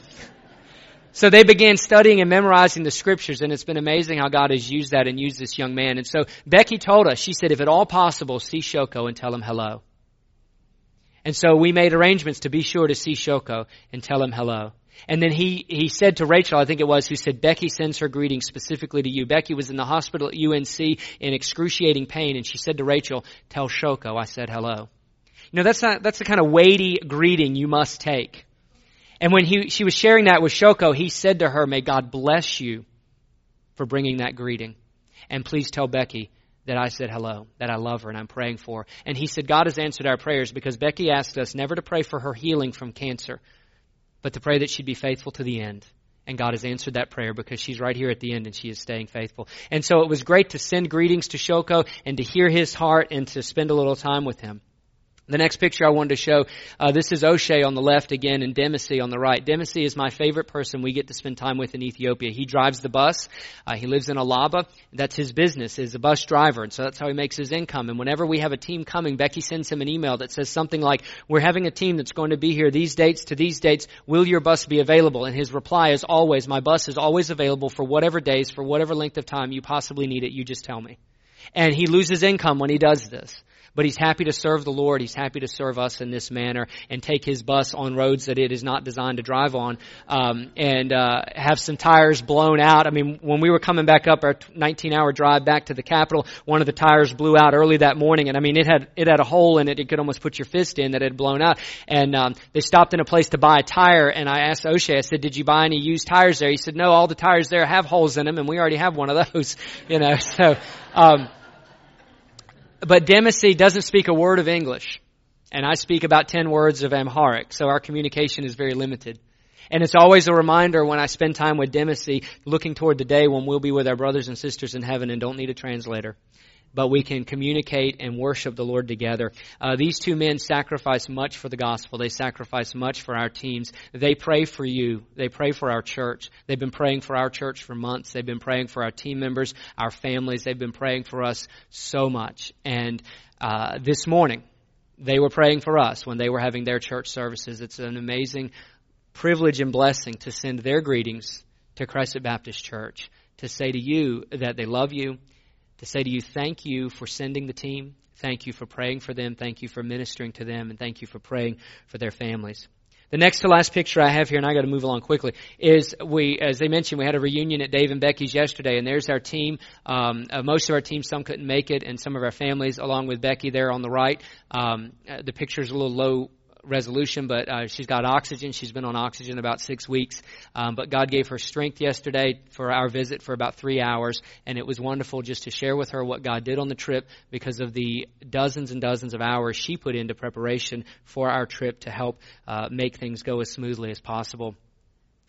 So they began studying and memorizing the Scriptures, and it's been amazing how God has used that and used this young man. And so Becky told us, she said, if at all possible, see Shoko and tell him hello. And so we made arrangements to be sure to see Shoko and tell him hello. And then he, he said to Rachel, I think it was, who said, Becky sends her greetings specifically to you. Becky was in the hospital at U N C in excruciating pain, and she said to Rachel, tell Shoko I said hello. You know, that's not, that's the kind of weighty greeting you must take. And when he, she was sharing that with Shoko, he said to her, may God bless you for bringing that greeting. And please tell Becky that I said hello, that I love her and I'm praying for her. And he said, God has answered our prayers because Becky asked us never to pray for her healing from cancer, but to pray that she'd be faithful to the end. And God has answered that prayer because she's right here at the end and she is staying faithful. And so it was great to send greetings to Shoko and to hear his heart and to spend a little time with him. The next picture I wanted to show, uh, this is O'Shea on the left again and Demisi on the right. Demisi is my favorite person we get to spend time with in Ethiopia. He drives the bus. Uh, he lives in Alaba. That's his business, is a bus driver. And so that's how he makes his income. And whenever we have a team coming, Becky sends him an email that says something like, we're having a team that's going to be here these dates to these dates. Will your bus be available? And his reply is always, my bus is always available for whatever days, for whatever length of time you possibly need it. You just tell me. And he loses income when he does this. But he's happy to serve the Lord. He's happy to serve us in this manner and take his bus on roads that it is not designed to drive on, um, and uh, have some tires blown out. I mean, when we were coming back up our nineteen-hour drive back to the Capitol, one of the tires blew out early that morning, and I mean, it had it had a hole in it. You could almost put your fist in that it had blown out. And um, they stopped in a place to buy a tire, and I asked O'Shea, I said, "Did you buy any used tires there?" He said, "No, all the tires there have holes in them, and we already have one of those." You know, so. Um, But Demisi doesn't speak a word of English, and I speak about ten words of Amharic, so our communication is very limited. And it's always a reminder when I spend time with Demisi, looking toward the day when we'll be with our brothers and sisters in heaven and don't need a translator. But we can communicate and worship the Lord together. Uh, these two men sacrifice much for the gospel. They sacrifice much for our teams. They pray for you. They pray for our church. They've been praying for our church for months. They've been praying for our team members, our families. They've been praying for us so much. And uh, this morning, they were praying for us when they were having their church services. It's an amazing privilege and blessing to send their greetings to Crescent Baptist Church, to say to you that they love you, to say to you, thank you for sending the team. Thank you for praying for them. Thank you for ministering to them. And thank you for praying for their families. The next to last picture I have here, and I got to move along quickly, is we, as they mentioned, we had a reunion at Dave and Becky's yesterday, and there's our team. Um, uh, most of our team, some couldn't make it, and some of our families, along with Becky there on the right. Um, uh, the picture's a little low resolution, but uh, she's got oxygen. She's been on oxygen about six weeks. Um, but God gave her strength yesterday for our visit for about three hours, and it was wonderful just to share with her what God did on the trip because of the dozens and dozens of hours she put into preparation for our trip to help uh, make things go as smoothly as possible.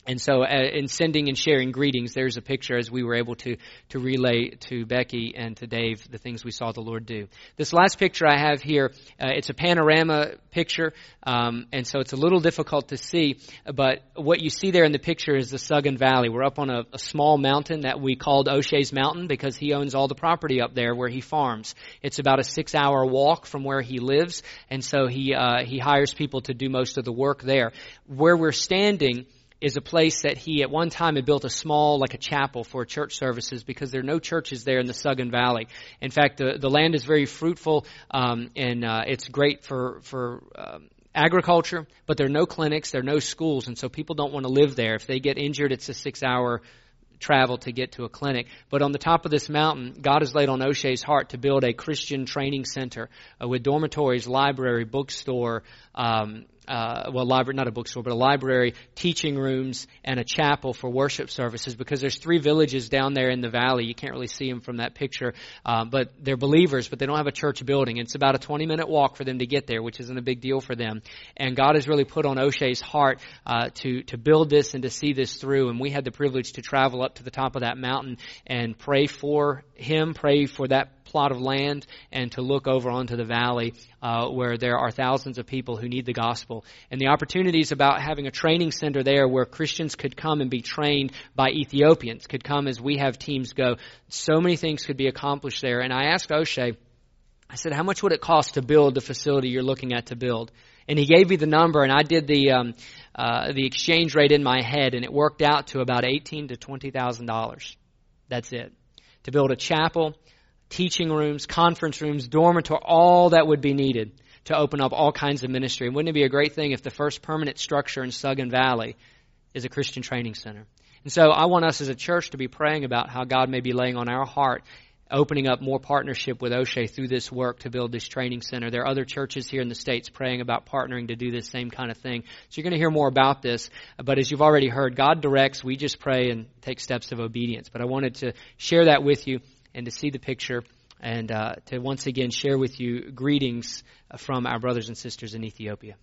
And so uh, in sending and sharing greetings, there's a picture as we were able to, to relay to Becky and to Dave the things we saw the Lord do. This last picture I have here, uh, it's a panorama picture, um, and so it's a little difficult to see, but what you see there in the picture is the Suggin Valley. We're up on a, a small mountain that we called O'Shea's Mountain because he owns all the property up there where he farms. It's about a six-hour walk from where he lives, and so he uh, he hires people to do most of the work there. Where we're standing is a place that he at one time had built a small, like a chapel for church services because there are no churches there in the Suggin Valley. In fact, the, the land is very fruitful, um, and uh, it's great for, for um, agriculture, but there are no clinics, there are no schools, and so people don't want to live there. If they get injured, it's a six-hour travel to get to a clinic. But on the top of this mountain, God has laid on O'Shea's heart to build a Christian training center uh, with dormitories, library, bookstore, um, uh, well, library, not a bookstore, but a library, teaching rooms, and a chapel for worship services, because there's three villages down there in the valley. You can't really see them from that picture, um, but they're believers, but they don't have a church building. It's about a twenty minute walk for them to get there, which isn't a big deal for them. And God has really put on O'Shea's heart uh, to, to build this and to see this through. And we had the privilege to travel up to the top of that mountain and pray for him, pray for that plot of land, and to look over onto the valley uh, where there are thousands of people who need the gospel. And the opportunities about having a training center there where Christians could come and be trained by Ethiopians, could come as we have teams go. So many things could be accomplished there. And I asked O'Shea, I said, how much would it cost to build the facility you're looking at to build? And he gave me the number, and I did the um, uh, the exchange rate in my head, and it worked out to about eighteen to twenty thousand dollars. That's it. To build a chapel, teaching rooms, conference rooms, dormitory, all that would be needed to open up all kinds of ministry. And wouldn't it be a great thing if the first permanent structure in Suggin Valley is a Christian training center? And so I want us as a church to be praying about how God may be laying on our heart, opening up more partnership with O'Shea through this work to build this training center. There are other churches here in the States praying about partnering to do this same kind of thing. So you're going to hear more about this. But as you've already heard, God directs. We just pray and take steps of obedience. But I wanted to share that with you and to see the picture and uh, to once again share with you greetings from our brothers and sisters in Ethiopia.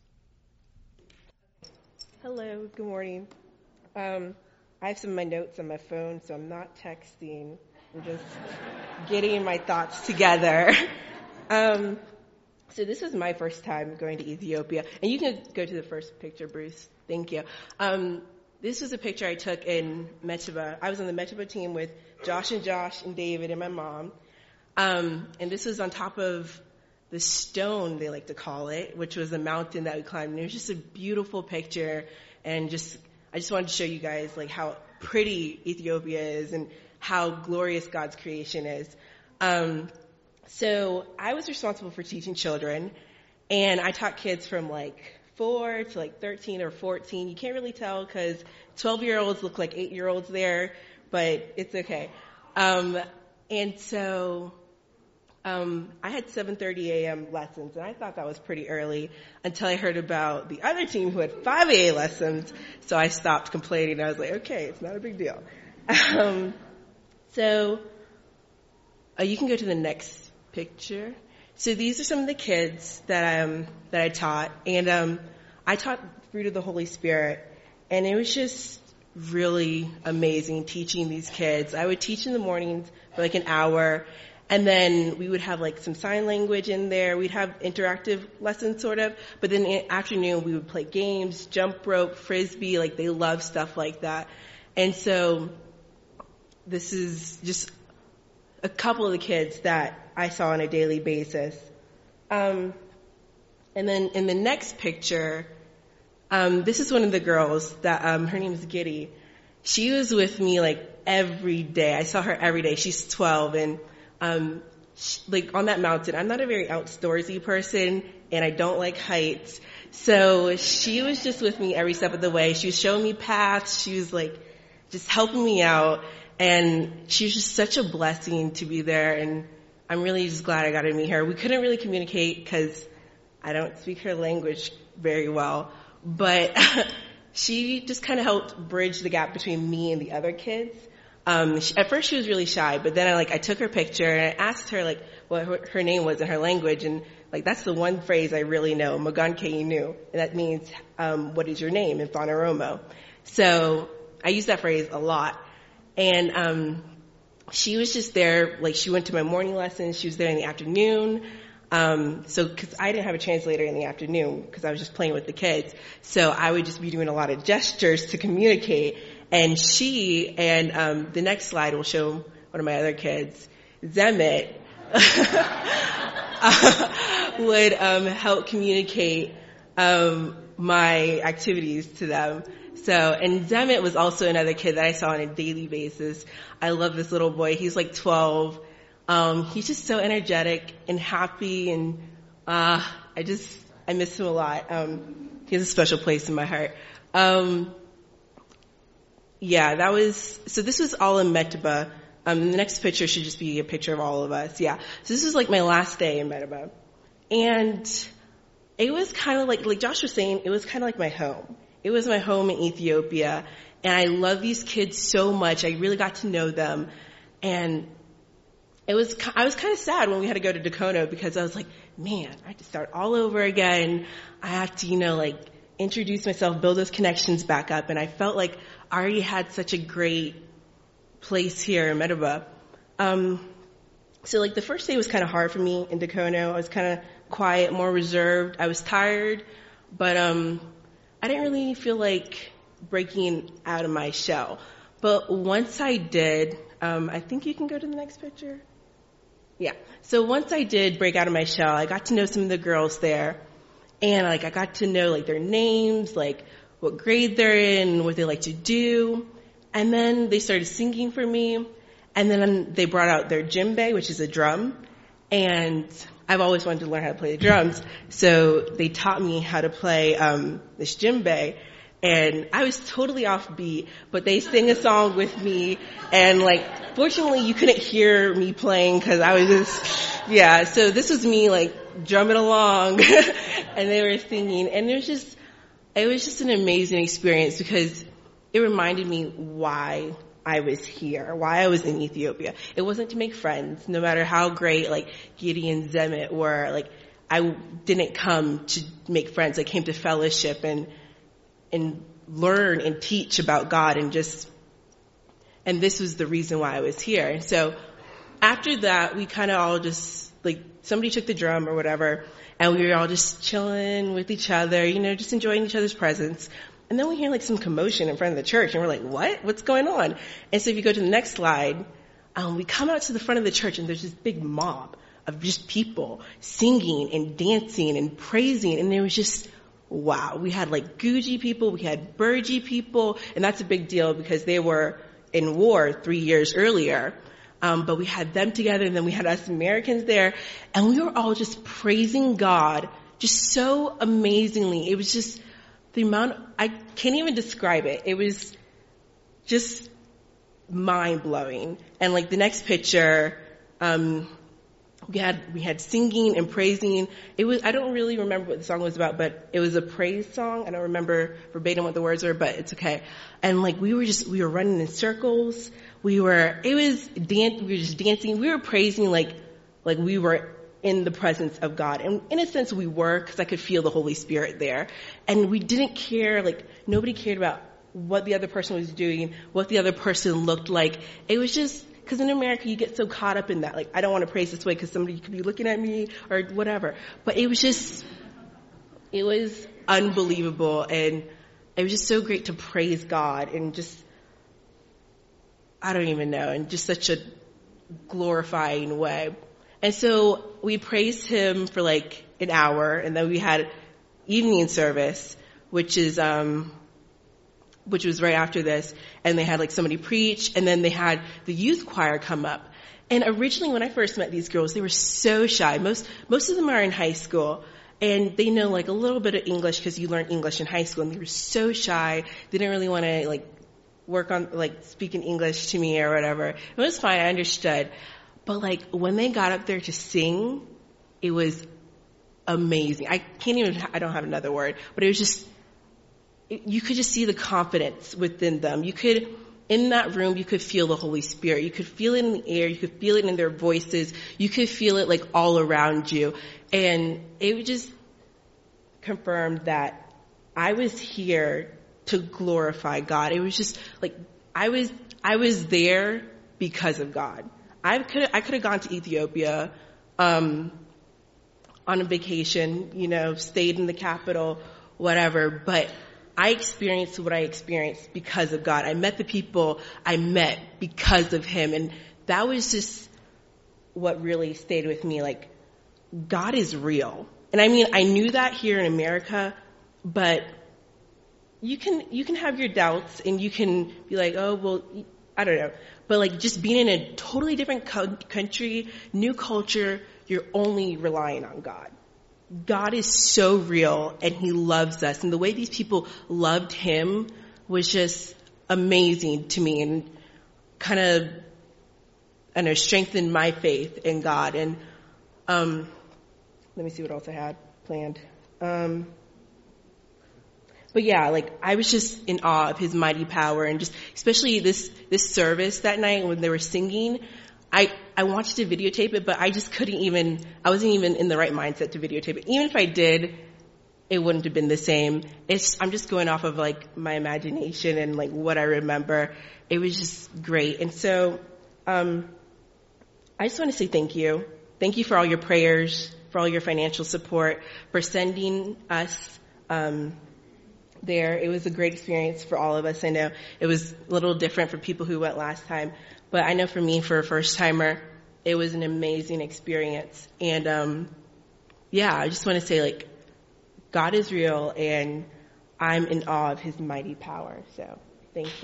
Hello, good morning. Um, I have some of my notes on my phone, so I'm not texting. I'm just getting my thoughts together. Um, so this was my first time going to Ethiopia. And you can go to the first picture, Bruce. Thank you. Um, this was a picture I took in Meteba. I was on the Meteba team with Josh and Josh and David and my mom. Um, and this was on top of the stone, they like to call it, which was a mountain that we climbed. And it was just a beautiful picture. And just, I just wanted to show you guys like how pretty Ethiopia is and how glorious God's creation is. Um, so I was responsible for teaching children, and I taught kids from like four to like thirteen or fourteen. You can't really tell because twelve-year-olds look like eight-year-olds there, but it's okay. Um, and so um, I had seven thirty a.m. lessons, and I thought that was pretty early until I heard about the other team who had five a.m. lessons. So I stopped complaining. I was like, okay, it's not a big deal. Um, So, uh, you can go to the next picture. So these are some of the kids that um that I taught, and um I taught Fruit of the Holy Spirit, and it was just really amazing teaching these kids. I would teach in the mornings for like an hour, and then we would have like some sign language in there. We'd have interactive lessons sort of, but then in the afternoon we would play games, jump rope, frisbee. Like they love stuff like that, and so. This is just a couple of the kids that I saw on a daily basis. Um, and then in the next picture, um, this is one of the girls that, um, her name is Giddy. She was with me like every day. I saw her every day. She's twelve, and um, she, like on that mountain, I'm not a very outdoorsy person, and I don't like heights. So she was just with me every step of the way. She was showing me paths. She was like just helping me out. And she was just such a blessing to be there, and I'm really just glad I got to meet her. We couldn't really communicate because I don't speak her language very well, but she just kind of helped bridge the gap between me and the other kids. Um, she, at first she was really shy, but then I like I took her picture and I asked her like what her, her name was in her language, and like that's the one phrase I really know, Maganke Inu, and that means um, what is your name in Whānāromo. So I use that phrase a lot. And um, she was just there, like she went to my morning lessons. She was there in the afternoon. Um, so, cause I didn't have a translator in the afternoon because I was just playing with the kids. So I would just be doing a lot of gestures to communicate. And she, and um, the next slide will show one of my other kids, Zemet, uh, would um, help communicate um, my activities to them. So, and Zemet was also another kid that I saw on a daily basis. I love this little boy. He's like twelve. Um, he's just so energetic and happy, and uh, I just, I miss him a lot. Um, he has a special place in my heart. Um, yeah, that was, so this was all in Metba. Um, the next picture should just be a picture of all of us. Yeah. So this was like my last day in Metba. And it was kind of like, like Josh was saying, it was kind of like my home. It was my home in Ethiopia. And I love these kids so much. I really got to know them. And it was, I was kind of sad when we had to go to Dacono because I was like, man, I have to start all over again. I have to, you know, like introduce myself, build those connections back up. And I felt like I already had such a great place here in Metba. Um, so like the first day was kind of hard for me in Dacono. I was kind of quiet, more reserved. I was tired, but um, I didn't really feel like breaking out of my shell. But once I did, um, I think you can go to the next picture. Yeah. So once I did break out of my shell, I got to know some of the girls there, and like I got to know like their names, like what grade they're in, what they like to do. And then they started singing for me. And then they brought out their djembe, which is a drum. And I've always wanted to learn how to play the drums. So they taught me how to play um, this djembe. And I was totally offbeat, but they sang a song with me. And like, fortunately, you couldn't hear me playing because I was just, yeah. So this was me like drumming along, and they were singing. And it was just, it was just an amazing experience because it reminded me why I was here, why I was in Ethiopia. It wasn't to make friends, no matter how great like Gideon and Zemet were. Like I didn't come to make friends. I came to fellowship and and learn and teach about God, and just, and this was the reason why I was here. And so after that, we kind of all just like somebody took the drum or whatever, and we were all just chilling with each other, you know, just enjoying each other's presence. And then we hear like some commotion in front of the church, and we're like, what? What's going on? And so if you go to the next slide, um, we come out to the front of the church, and there's this big mob of just people singing and dancing and praising. And there was just, wow. We had like Guji people, we had Burji people, and that's a big deal because they were in war three years earlier. Um, but we had them together, and then we had us Americans there, and we were all just praising God just so amazingly. It was just, the amount, I can't even describe it. It was just mind-blowing. And like the next picture, um, we had, we had singing and praising. It was, I don't really remember what the song was about, but it was a praise song. I don't remember verbatim what the words were, but it's okay. And like we were just, we were running in circles. We were, it was dan- we were just dancing. We were praising like, like we were in the presence of God. And in a sense we were, because I could feel the Holy Spirit there. And we didn't care, like nobody cared about what the other person was doing, what the other person looked like. It was just, because in America you get so caught up in that, like I don't want to praise this way because somebody could be looking at me or whatever. But it was just, it was unbelievable, and it was just so great to praise God, and just, I don't even know, in just such a glorifying way. And so we praised him for like an hour, and then we had evening service, which is, um, which was right after this, and they had like somebody preach, and then they had the youth choir come up. And originally when I first met these girls, they were so shy. Most, most of them are in high school, and they know like a little bit of English because you learn English in high school, and they were so shy. They didn't really want to like work on like speaking English to me or whatever. It was fine, I understood. But like when they got up there to sing, it was amazing. I can't even, I don't have another word, but it was just, it, you could just see the confidence within them. You could, in that room, you could feel the Holy Spirit. You could feel it in the air. You could feel it in their voices. You could feel it like all around you. And it just confirmed that I was here to glorify God. It was just like, I was, I was there because of God. I could, I could have gone to Ethiopia, um, on a vacation, you know, stayed in the capital, whatever, but I experienced what I experienced because of God. I met the people I met because of Him, and that was just what really stayed with me. Like, God is real. And I mean, I knew that here in America, but you can, you can have your doubts and you can be like, oh, well, I don't know. But like just being in a totally different co- country, new culture, you're only relying on God. God is so real and He loves us. And the way these people loved Him was just amazing to me and kind of, I don't know, strengthened my faith in God. And, um, let me see what else I had planned. Um, but yeah, like I was just in awe of His mighty power, and just especially this this service that night when they were singing. I I wanted to videotape it, but I just couldn't even. I wasn't even in the right mindset to videotape it. Even if I did, it wouldn't have been the same. It's I'm just going off of like my imagination and like what I remember. It was just great, and so um, I just want to say thank you. Thank you for all your prayers, for all your financial support, for sending us um, there. It was a great experience for all of us. I know it was a little different for people who went last time, but I know for me, for a first timer, it was an amazing experience. And um, yeah, I just want to say, like, God is real, and I'm in awe of His mighty power. So thank you.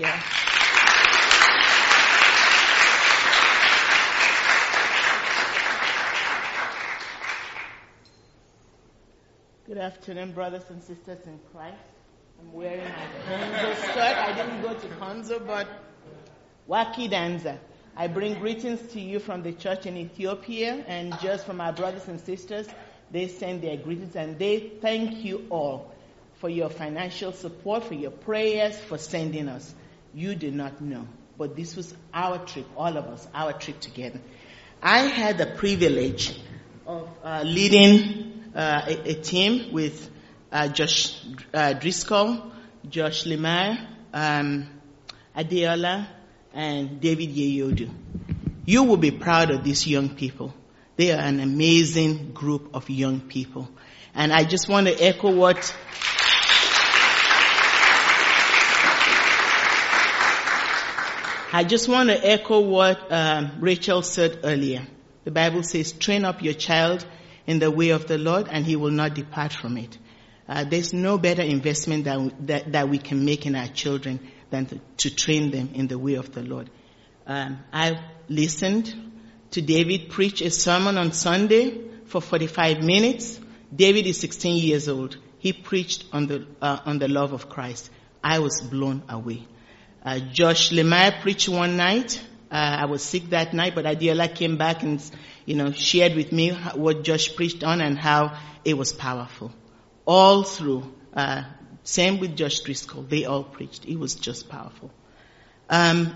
Good afternoon, brothers and sisters in Christ. I'm wearing my Konzo skirt. I didn't go to Konzo, but Waki Danza. I bring greetings to you from the church in Ethiopia, and just from our brothers and sisters, they send their greetings, and they thank you all for your financial support, for your prayers, for sending us. You did not know, but this was our trip, all of us, our trip together. I had the privilege of uh, leading Uh, a, a team with uh, Josh uh, Driscoll, Josh Lemire, um, Adeola, and David Yeyodu. You will be proud of these young people. They are an amazing group of young people. And I just want to echo what I just want to echo what um, Rachel said earlier. The Bible says, train up your child in the way of the Lord, and he will not depart from it. Uh, there's no better investment that, that that we can make in our children than to, to train them in the way of the Lord. Um, I listened to David preach a sermon on Sunday for forty-five minutes. David is sixteen years old. He preached on the uh, on the love of Christ. I was blown away. Uh, Josh Lemire preached one night. Uh, I was sick that night, but Adiola came back and, you know, shared with me what Josh preached on and how it was powerful. All through, uh, same with Josh Driscoll, they all preached. It was just powerful. Um,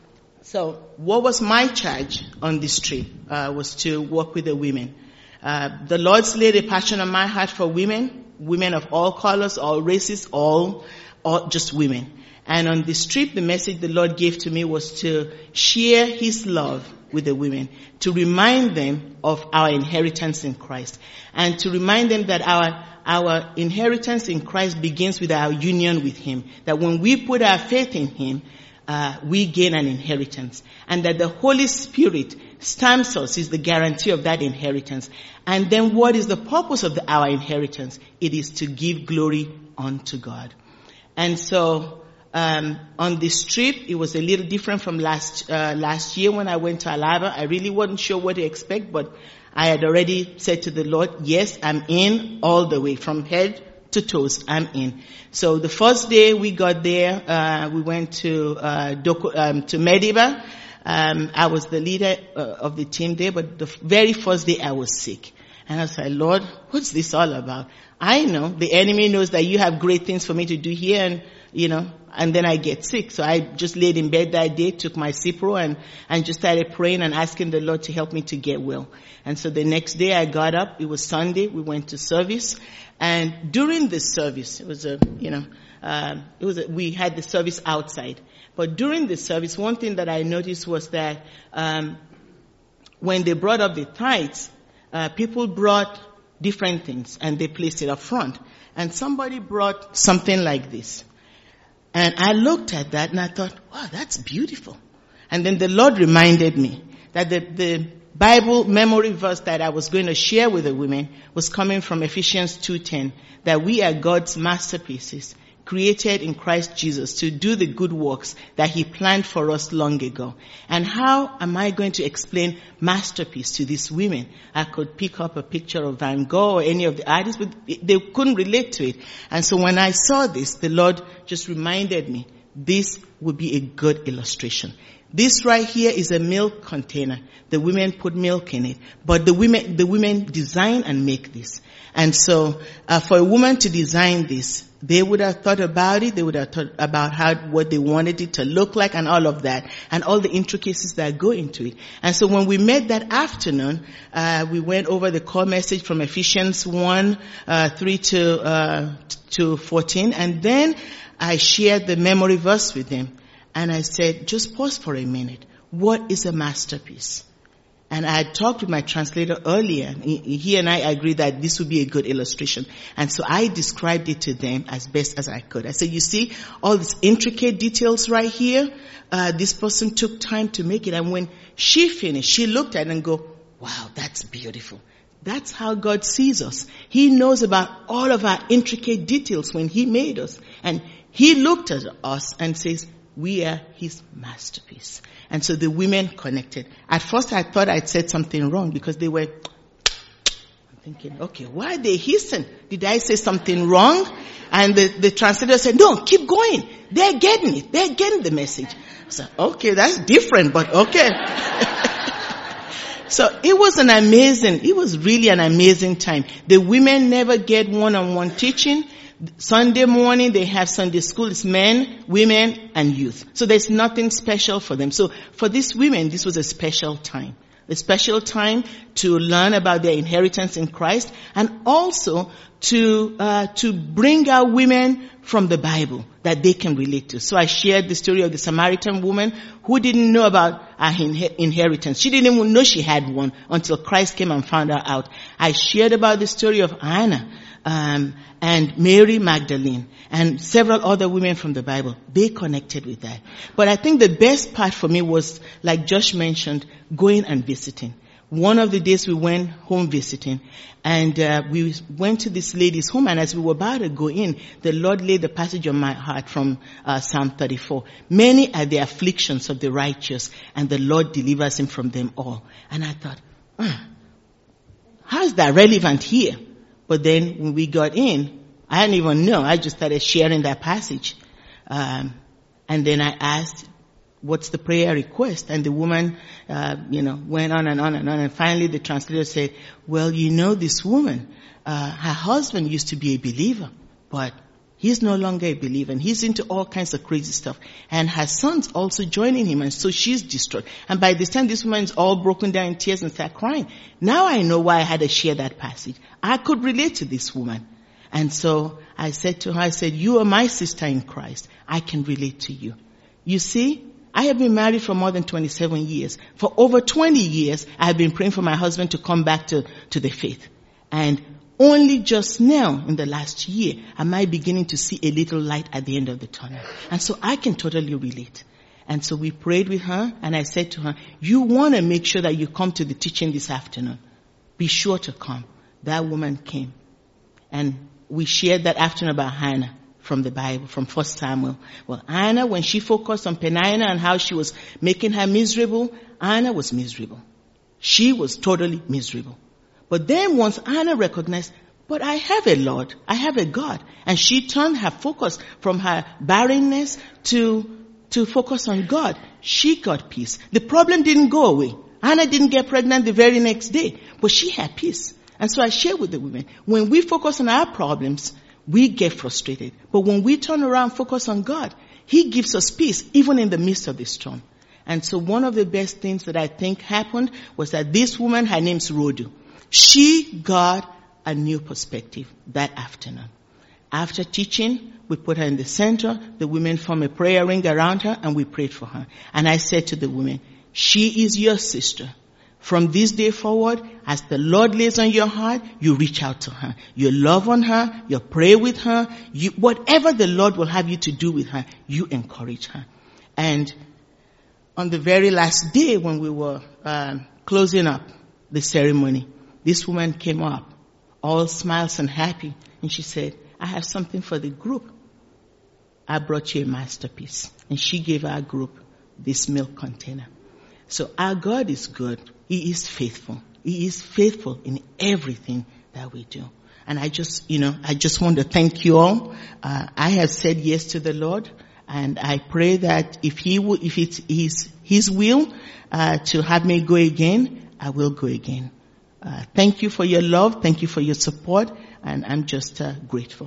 so what was my charge on this trip, uh, was to work with the women. Uh, the Lord's laid a passion on my heart for women, women of all colors, all races, all, all just women. And on this trip, the message the Lord gave to me was to share His love with the women, to remind them of our inheritance in Christ, and to remind them that our our inheritance in Christ begins with our union with Him, that when we put our faith in Him, uh, we gain an inheritance, and that the Holy Spirit stamps us, is the guarantee of that inheritance. And then what is the purpose of the, our inheritance? It is to give glory unto God. And so, Um, on this trip, it was a little different from last uh, last year when I went to Alaba. I really wasn't sure what to expect, but I had already said to the Lord, yes, I'm in all the way, from head to toes, I'm in. So the first day we got there, uh, we went to uh, Doko, um, to Mediba. Um, I was the leader uh, of the team there, but the very first day I was sick. And I was like, Lord, what's this all about? I know the enemy knows that you have great things for me to do here, and you know, and then I get sick. So I just laid in bed that day, took my Cipro and, and just started praying and asking the Lord to help me to get well. And so the next day I got up. It was Sunday. We went to service. And during the service, it was a, you know, uh, it was a, we had the service outside. But during the service, one thing that I noticed was that, um, when they brought up the tithes, uh, people brought different things and they placed it up front. And somebody brought something like this. And I looked at that and I thought, wow, that's beautiful. And then the Lord reminded me that the, the Bible memory verse that I was going to share with the women was coming from Ephesians two ten, that we are God's masterpieces, created in Christ Jesus to do the good works that He planned for us long ago. And how am I going to explain masterpiece to these women? I could pick up a picture of Van Gogh or any of the artists, but they couldn't relate to it. And so when I saw this, the Lord just reminded me, this would be a good illustration. This right here is a milk container. The women put milk in it, but the women, the women design and make this. And so, uh, for a woman to design this, they would have thought about it. They would have thought about how, what they wanted it to look like and all of that and all the intricacies that go into it. And so when we met that afternoon, uh, we went over the core message from Ephesians one, uh, three to, uh, to fourteen. And then I shared the memory verse with them. And I said, just pause for a minute. What is a masterpiece? And I had talked with my translator earlier. He, he and I agreed that this would be a good illustration. And so I described it to them as best as I could. I said, you see, all these intricate details right here, uh, this person took time to make it. And when she finished, she looked at it and go, wow, that's beautiful. That's how God sees us. He knows about all of our intricate details when He made us. And He looked at us and says, we are His masterpiece. And so the women connected. At first I thought I'd said something wrong because they were, I'm thinking, okay, why are they hissing? Did I say something wrong? And the, the translator said, no, keep going. They're getting it. They're getting the message. I said, okay, that's different, but okay. So it was an amazing, it was really an amazing time. The women never get one-on-one teaching. Sunday morning, they have Sunday school. It's men, women, and youth. So there's nothing special for them. So for these women, this was a special time. A special time to learn about their inheritance in Christ and also to, uh, to bring out women from the Bible that they can relate to. So I shared the story of the Samaritan woman who didn't know about her inheritance. She didn't even know she had one until Christ came and found her out. I shared about the story of Anna. Um, and Mary Magdalene and several other women from the Bible. They connected with that. But I think the best part for me was, like Josh mentioned, going and visiting. One of the days we went home visiting and uh, we went to this lady's home, and as we were about to go in, the Lord laid the passage on my heart from uh, Psalm thirty-four. Many are the afflictions of the righteous, and the Lord delivers him from them all. And I thought, uh, how is that relevant here? But then when we got in, I didn't even know. I just started sharing that passage. Um, and then I asked, what's the prayer request? And the woman, uh, you know, went on and on and on. And finally the translator said, well, you know, this woman, uh, her husband used to be a believer, but he's no longer a believer. And he's into all kinds of crazy stuff. And her son's also joining him. And so she's destroyed. And by this time, this woman is all broken down in tears and started crying. Now I know why I had to share that passage. I could relate to this woman. And so I said to her, I said, you are my sister in Christ. I can relate to you. You see, I have been married for more than twenty-seven years. For over twenty years, I have been praying for my husband to come back to, to the faith. And only just now, in the last year, am I beginning to see a little light at the end of the tunnel. And so I can totally relate. And so we prayed with her, and I said to her, you want to make sure that you come to the teaching this afternoon. Be sure to come. That woman came. And we shared that afternoon about Hannah from the Bible, from First Samuel. Well, Hannah, when she focused on Peninnah and how she was making her miserable, Hannah was miserable. She was totally miserable. But then once Anna recognized, but I have a Lord, I have a God. And she turned her focus from her barrenness to, to focus on God. She got peace. The problem didn't go away. Anna didn't get pregnant the very next day, but she had peace. And so I share with the women, when we focus on our problems, we get frustrated. But when we turn around and focus on God, He gives us peace, even in the midst of the storm. And so one of the best things that I think happened was that this woman, her name's Rhoda, she got a new perspective that afternoon. After teaching, we put her in the center. The women formed a prayer ring around her, and we prayed for her. And I said to the women, she is your sister. From this day forward, as the Lord lays on your heart, you reach out to her. You love on her. You pray with her. You, whatever the Lord will have you to do with her, you encourage her. And on the very last day when we were um, closing up the ceremony, this woman came up, all smiles and happy, and she said, I have something for the group. I brought you a masterpiece. And she gave our group this milk container. So our God is good. He is faithful. He is faithful in everything that we do. And I just, you know, I just want to thank you all. Uh, I have said yes to the Lord, and I pray that if He will, if it's His His will uh, to have me go again, I will go again. Uh, thank you for your love. Thank you for your support, and I'm just uh, grateful.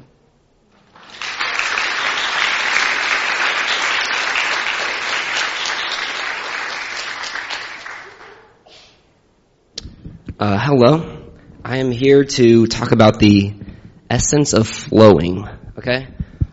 Uh, hello. I am here to talk about the essence of flowing, okay?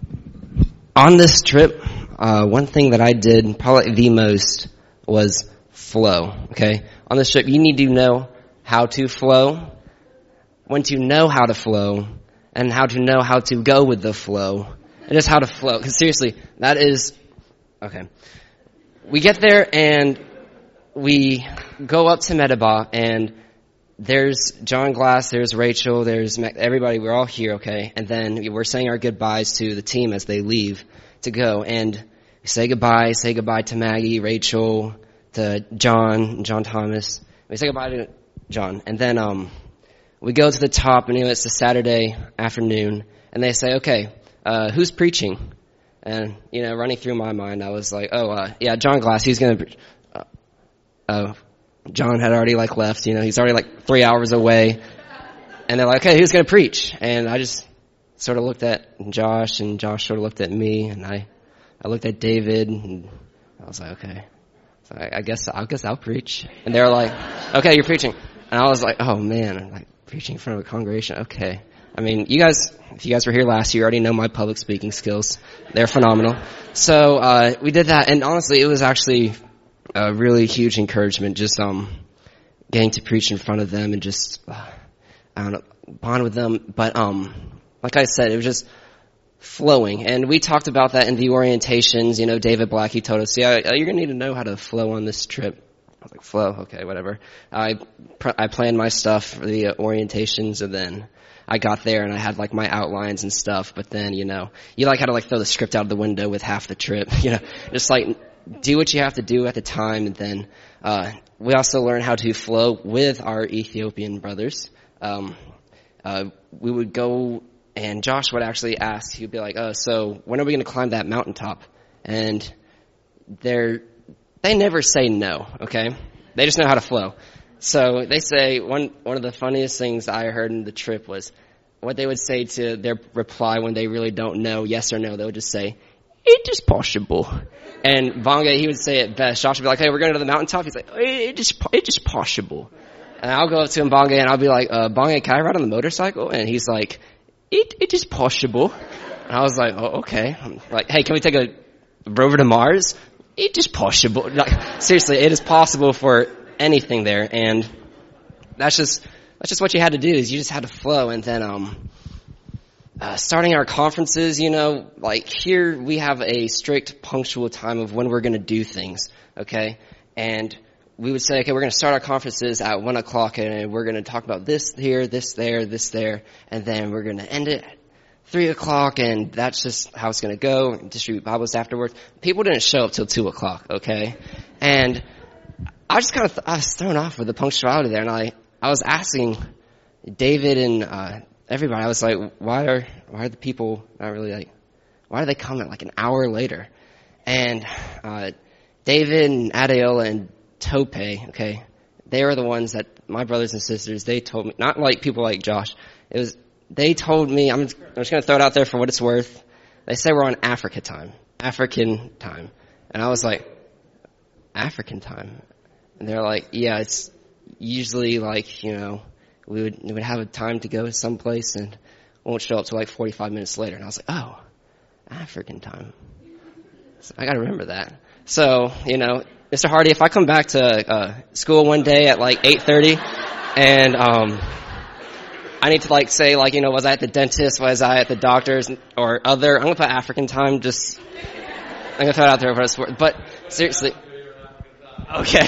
On this trip, uh, one thing that I did probably the most was flow, okay? On this trip, you need to know how to flow, when to know how to flow, and how to know how to go with the flow, and just how to flow. Because seriously, that is, okay. We get there and we go up to Medeba, and there's John Glass, there's Rachel, there's everybody, we're all here, okay? And then we're saying our goodbyes to the team as they leave to go. And we say goodbye, say goodbye to Maggie, Rachel, to John, John Thomas. We say goodbye to John. And then um we go to the top, and you know, it's a Saturday afternoon, and they say, okay, uh who's preaching? And, you know, running through my mind, I was like, oh, uh yeah, John Glass, he's going to pre- uh, uh John had already like left, you know, he's already like three hours away. And they're like, okay, who's going to preach? And I just sort of looked at Josh, and Josh sort of looked at me, and I, I looked at David, and I was like, okay, so I, I guess, I guess I'll preach. And they're like, okay, you're preaching. And I was like, oh man, I'm like preaching in front of a congregation. Okay. I mean, you guys, if you guys were here last year, you already know my public speaking skills. They're phenomenal. So, uh, we did that, and honestly, it was actually a really huge encouragement, just um getting to preach in front of them and just uh, I don't know, bond with them. But um like I said, it was just flowing, and we talked about that in the orientations. You know, David Black, he told us, yeah, you're gonna need to know how to flow on this trip. I was like, flow, okay, whatever. I pr- I planned my stuff for the uh, orientations, and then I got there and I had like my outlines and stuff. But then, you know, you like had to like throw the script out of the window with half the trip. You know, just like do what you have to do at the time. And then uh we also learn how to flow with our Ethiopian brothers. Um uh we would go, and Josh would actually ask, he'd be like, oh, so when are we going to climb that mountaintop? And they're they never say no, okay? They just know how to flow. So they say, one one of the funniest things I heard in the trip was what they would say to their reply when they really don't know yes or no. They would just say, it is possible. And Bonga, he would say it best. Josh would be like, hey, we're going to the mountaintop. He's like, it is, it is possible. And I'll go up to him, Bonga, and I'll be like, uh, Bonga, can I ride on the motorcycle? And he's like, it, it is possible. And I was like, oh, okay. I'm like, hey, can we take a rover to Mars? It is possible. Like, seriously, it is possible for anything there. And that's just, that's just what you had to do, is you just had to flow. And then, um, Uh, starting our conferences, you know, like here we have a strict punctual time of when we're going to do things, okay? And we would say, okay, we're going to start our conferences at one o'clock, and we're going to talk about this here, this there, this there, and then we're going to end it at three o'clock, and that's just how it's going to go, and distribute Bibles afterwards. People didn't show up till two o'clock, okay? And I just kind of, th- I was thrown off with the punctuality there, and I, I was asking David and, uh, everybody, I was like, why are why are the people not really like, why are they coming like an hour later? And uh David and Adeola and Tope, okay, they were the ones that my brothers and sisters, they told me, not like people like Josh, it was they told me, I'm just, I'm just going to throw it out there for what it's worth. They say we're on Africa time, African time. And I was like, African time? And they're like, yeah, it's usually like, you know, we would, we would have a time to go someplace and won't show up till like forty-five minutes later. And I was like, oh, African time. So I got to remember that. So, you know, Mister Hardy, if I come back to uh, school one day at like eight thirty and um, I need to like say like, you know, was I at the dentist? Was I at the doctor's or other? I'm going to put African time. Just, I'm going to throw it out there for us. But seriously. Okay.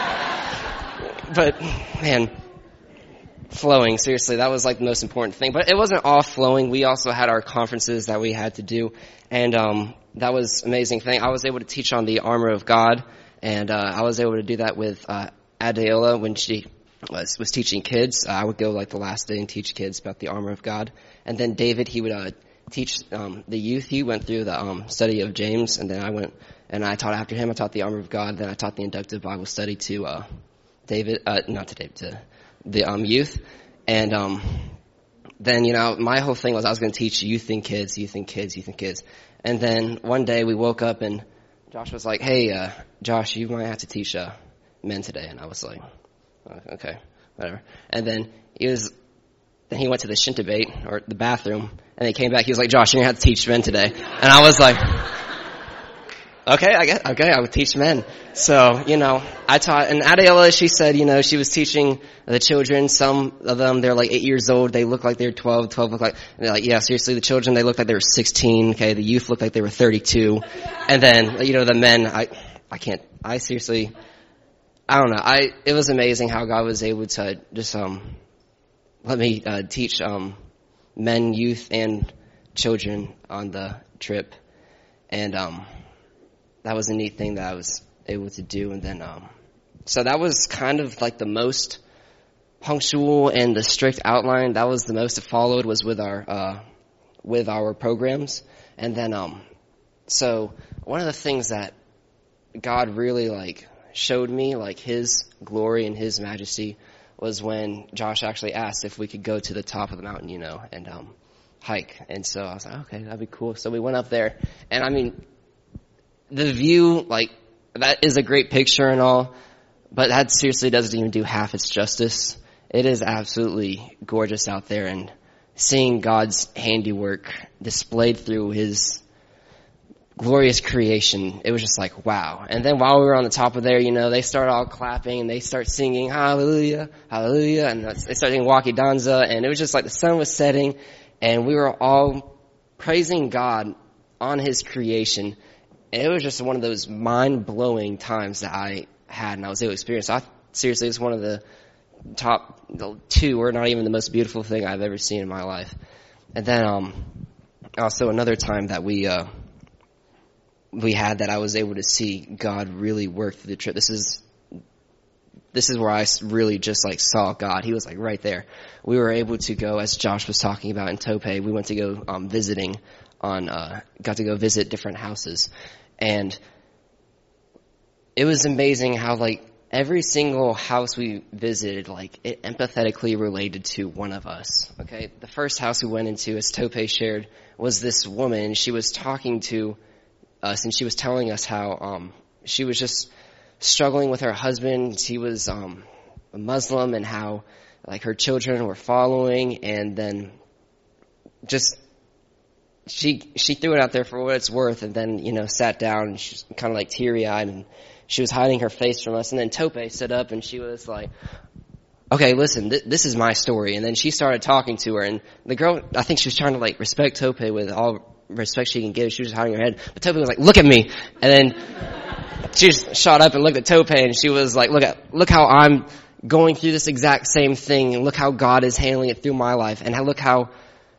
But, man, flowing, seriously, that was like the most important thing. But it wasn't all flowing. We also had our conferences that we had to do. And um, that was an amazing thing. I was able to teach on the armor of God. And uh, I was able to do that with uh, Adeola when she was, was teaching kids. Uh, I would go like the last day and teach kids about the armor of God. And then David, he would uh, teach um, the youth. He went through the um, study of James. And then I went and I taught after him. I taught the armor of God. Then I taught the inductive Bible study to uh, David, uh, not to David, to the um, youth. And um, then, you know, my whole thing was I was going to teach youth and kids, youth and kids, youth and kids. And then one day we woke up and Josh was like, hey, uh, Josh, you might have to teach uh, men today. And I was like, okay, whatever. And then he was, then he went to the shintabate, or the bathroom, and he came back. He was like, Josh, you're going to have to teach men today. And I was like, okay, I guess, okay, I would teach men. So, you know, I taught, and Adeola, she said, you know, she was teaching the children. Some of them, they're like eight years old. They look like they're twelve, twelve look like, and they're like, yeah, seriously, the children, they looked like they were sixteen. Okay, the youth looked like they were thirty-two. And then, you know, the men, I, I can't, I seriously, I don't know. I, it was amazing how God was able to just, um, let me, uh, teach, um, men, youth, and children on the trip. And, um, that was a neat thing that I was able to do. And then, um, so that was kind of like the most punctual and the strict outline. That was the most it followed was with our, uh, with our programs. And then, um, so one of the things that God really like showed me, like his glory and his majesty, was when Josh actually asked if we could go to the top of the mountain, you know, and, um, hike. And so I was like, okay, that'd be cool. So we went up there, and I mean, the view, like, that is a great picture and all, but that seriously doesn't even do half its justice. It is absolutely gorgeous out there, and seeing God's handiwork displayed through his glorious creation, it was just like, wow. And then while we were on the top of there, you know, they start all clapping, and they start singing, hallelujah, hallelujah, and they start singing Wakidanza, and it was just like the sun was setting, and we were all praising God on his creation. And it was just one of those mind-blowing times that I had and I was able to experience. I, seriously, it's one of the top two, or not even the most beautiful thing I've ever seen in my life. And then um, also another time that we uh, we had that I was able to see God really work through the trip. This is this is where I really just like saw God. He was like right there. We were able to go, as Josh was talking about in Tope, we went to go um, visiting on, uh, got to go visit different houses. And it was amazing how like every single house we visited, like it empathetically related to one of us. Okay. The first house we went into, as Tope shared, was this woman. She was talking to us and she was telling us how, um, she was just struggling with her husband. She was, um, a Muslim, and how like her children were following, and then just, She she threw it out there for what it's worth, and then, you know, sat down, and she's kind of like teary-eyed, and she was hiding her face from us. And then Tope stood up, and she was like, okay, listen, th- this is my story. And then she started talking to her, and the girl, I think she was trying to like respect Tope with all respect she can give. She was just hiding her head. But Tope was like, look at me. And then she just shot up and looked at Tope, and she was like, look at, look how I'm going through this exact same thing, and look how God is handling it through my life, and how, look how,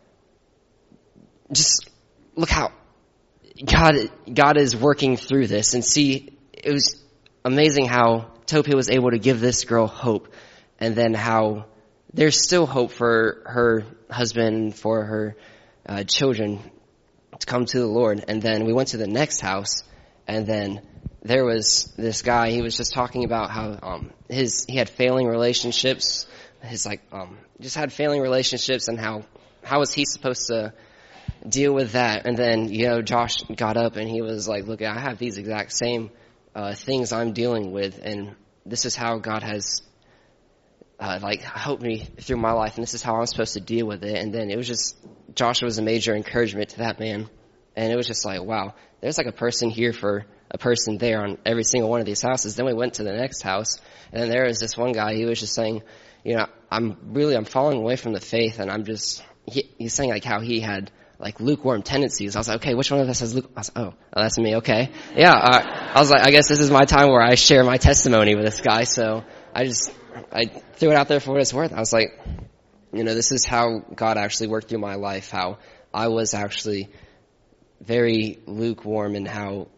just look how God, God is working through this. And see, it was amazing how Tope was able to give this girl hope, and then how there's still hope for her husband, for her uh, children to come to the Lord. And then we went to the next house, and then there was this guy. He was just talking about how um, his he had failing relationships. His like um, just had failing relationships, and how how was he supposed to deal with that? And then, you know, Josh got up and he was like, look, I have these exact same uh, things I'm dealing with, and this is how God has uh, like helped me through my life, and this is how I'm supposed to deal with it. And then it was just, Joshua was a major encouragement to that man. And it was just like, wow, there's like a person here for a person there on every single one of these houses. Then we went to the next house, and then there was this one guy, he was just saying, you know, I'm really, I'm falling away from the faith, and I'm just, he, he's saying like how he had like lukewarm tendencies. I was like, okay, which one of us has luke? I was like, oh, oh, that's me, okay. Yeah, uh, I was like, I guess this is my time where I share my testimony with this guy, so I just, I threw it out there for what it's worth. I was like, you know, this is how God actually worked through my life, how I was actually very lukewarm, and how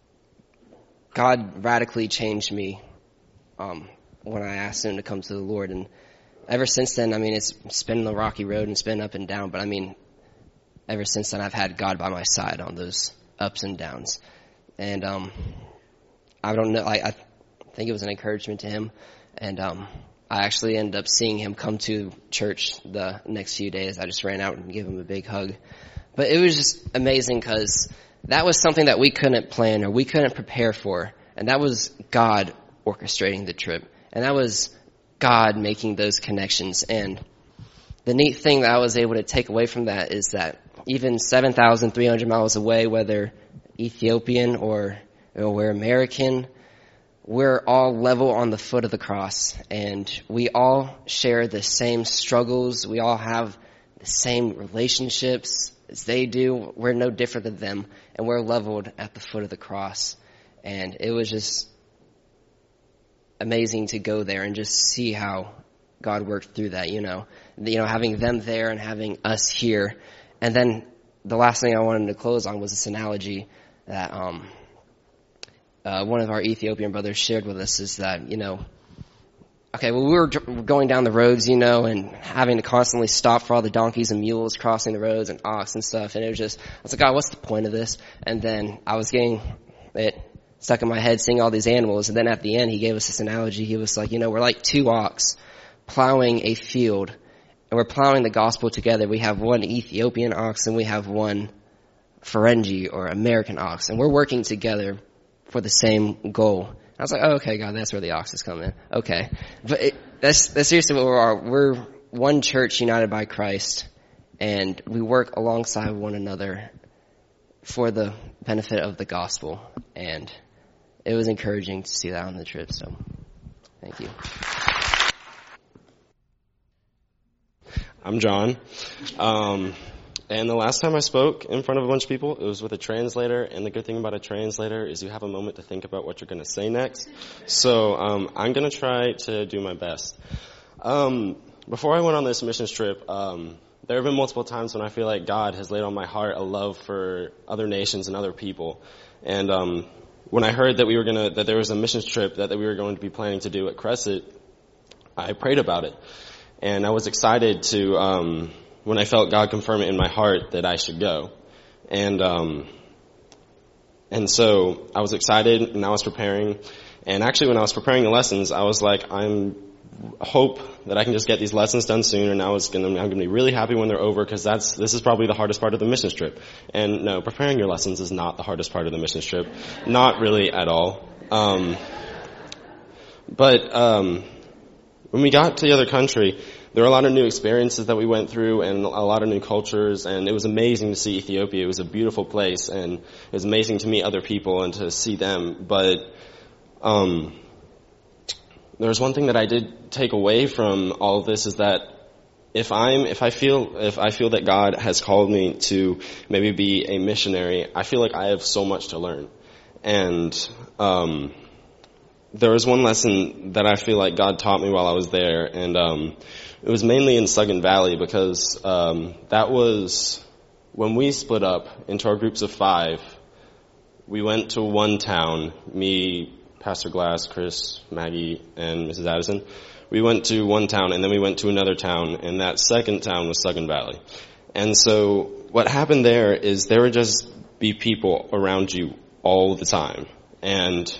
God radically changed me um, when I asked him to come to the Lord. And ever since then, I mean, it's, it's been the rocky road and it's been up and down, but I mean, ever since then, I've had God by my side on those ups and downs. And um, I don't know, I, I think it was an encouragement to him. And um, I actually ended up seeing him come to church the next few days. I just ran out and gave him a big hug. But it was just amazing because that was something that we couldn't plan or we couldn't prepare for. And that was God orchestrating the trip. And that was God making those connections. And the neat thing that I was able to take away from that is that even seven thousand three hundred miles away, whether Ethiopian or, or we're American, we're all level on the foot of the cross. And we all share the same struggles. We all have the same relationships as they do. We're no different than them, and we're leveled at the foot of the cross. And it was just amazing to go there and just see how God worked through that, you know, you know, having them there and having us here. And then the last thing I wanted to close on was this analogy that um, uh, one of our Ethiopian brothers shared with us, is that, you know, okay, well, we were going down the roads, you know, and having to constantly stop for all the donkeys and mules crossing the roads and ox and stuff. And it was just, I was like, God, what's the point of this? And then I was getting it stuck in my head seeing all these animals. And then at the end, he gave us this analogy. He was like, you know, we're like two ox plowing a field, and we're plowing the gospel together. We have one Ethiopian ox and we have one Ferengi or American ox, and we're working together for the same goal. I was like, oh, okay, God, that's where the ox is coming. Okay. But it, that's, that's seriously what we are. We're one church united by Christ, and we work alongside one another for the benefit of the gospel. And it was encouraging to see that on the trip, so thank you.
I'm John. Um, and the last time I spoke in front of a bunch of people, it was with a translator. And the good thing about a translator is you have a moment to think about what you're going to say next. So um, I'm going to try to do my best. Um, before I went on this missions trip, um, there have been multiple times when I feel like God has laid on my heart a love for other nations and other people. And um, when I heard that we were going to, that there was a missions trip that, that we were going to be planning to do at Crescent, I prayed about it. And I was excited to, um, when I felt God confirm it in my heart that I should go. And, um, and so I was excited and I was preparing. And actually when I was preparing the lessons, I was like, I'm hope that I can just get these lessons done soon, and I was gonna, I'm gonna be really happy when they're over, because that's, this is probably the hardest part of the missions trip. And no, preparing your lessons is not the hardest part of the missions trip. Not really at all. Um, but, um, when we got to the other country, there were a lot of new experiences that we went through and a lot of new cultures, and it was amazing to see Ethiopia. It was a beautiful place, and it was amazing to meet other people and to see them. But um, there was one thing that I did take away from all of this, is that if I'm, if I feel, if I feel that God has called me to maybe be a missionary, I feel like I have so much to learn. And um, there was one lesson that I feel like God taught me while I was there, and um, it was mainly in Suggen Valley, because um, that was when we split up into our groups of five. We went to one town, me, Pastor Glass, Chris, Maggie, and Missus Addison. We went to one town, and then we went to another town, and that second town was Suggen Valley. And so what happened there is there would just be people around you all the time. And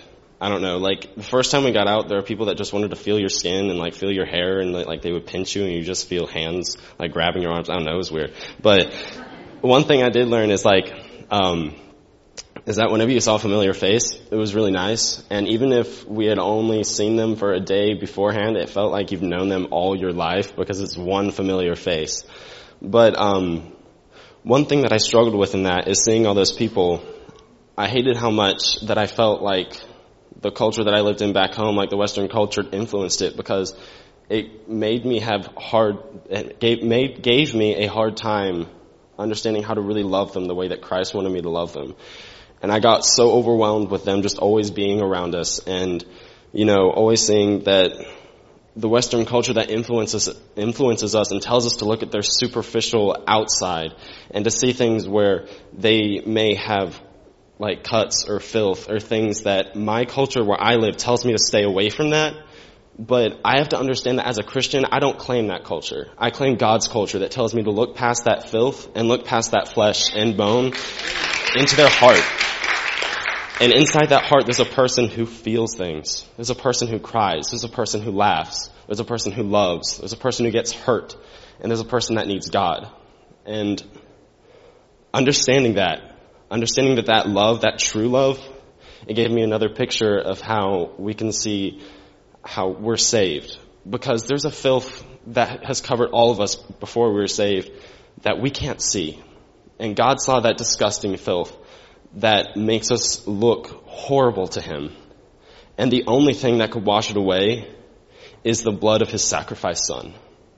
I don't know, like the first time we got out, there are people that just wanted to feel your skin and like feel your hair, and like they would pinch you and you just feel hands like grabbing your arms. I don't know, it was weird. But one thing I did learn is like, um, is that whenever you saw a familiar face, it was really nice. And even if we had only seen them for a day beforehand, it felt like you've known them all your life because it's one familiar face. But um, one thing that I struggled with in that is seeing all those people. I hated how much that I felt like the culture that I lived in back home, like the Western culture, influenced it, because it made me have hard, it gave, made, gave me a hard time understanding how to really love them the way that Christ wanted me to love them. And I got so overwhelmed with them just always being around us, and, you know, always seeing that the Western culture that influences influences us and tells us to look at their superficial outside and to see things where they may have like cuts or filth or things that my culture where I live tells me to stay away from that. But I have to understand that as a Christian, I don't claim that culture. I claim God's culture that tells me to look past that filth and look past that flesh and bone into their heart. And inside that heart, there's a person who feels things. There's a person who cries. There's a person who laughs. There's a person who loves. There's a person who gets hurt. And there's a person that needs God. And understanding that, understanding that that love, that true love, it gave me another picture of how we can see how we're saved. Because there's a filth that has covered all of us before we were saved that we can't see. And God saw that disgusting filth that makes us look horrible to Him. And the only thing that could wash it away is the blood of His sacrificed Son.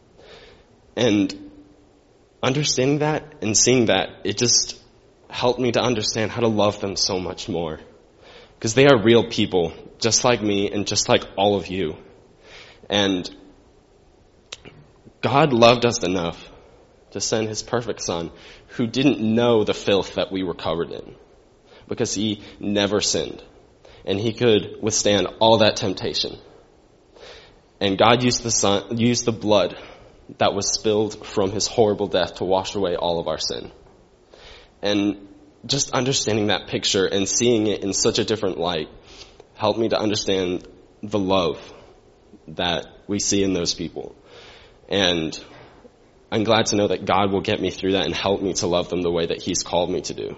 And understanding that and seeing that, it just helped me to understand how to love them so much more. Because they are real people, just like me and just like all of you. And God loved us enough to send His perfect Son, who didn't know the filth that we were covered in, because He never sinned. And He could withstand all that temptation. And God used the son, used the blood that was spilled from His horrible death to wash away all of our sin. And just understanding that picture and seeing it in such a different light helped me to understand the love that we see in those people. And I'm glad to know that God will get me through that and help me to love them the way that He's called me to do.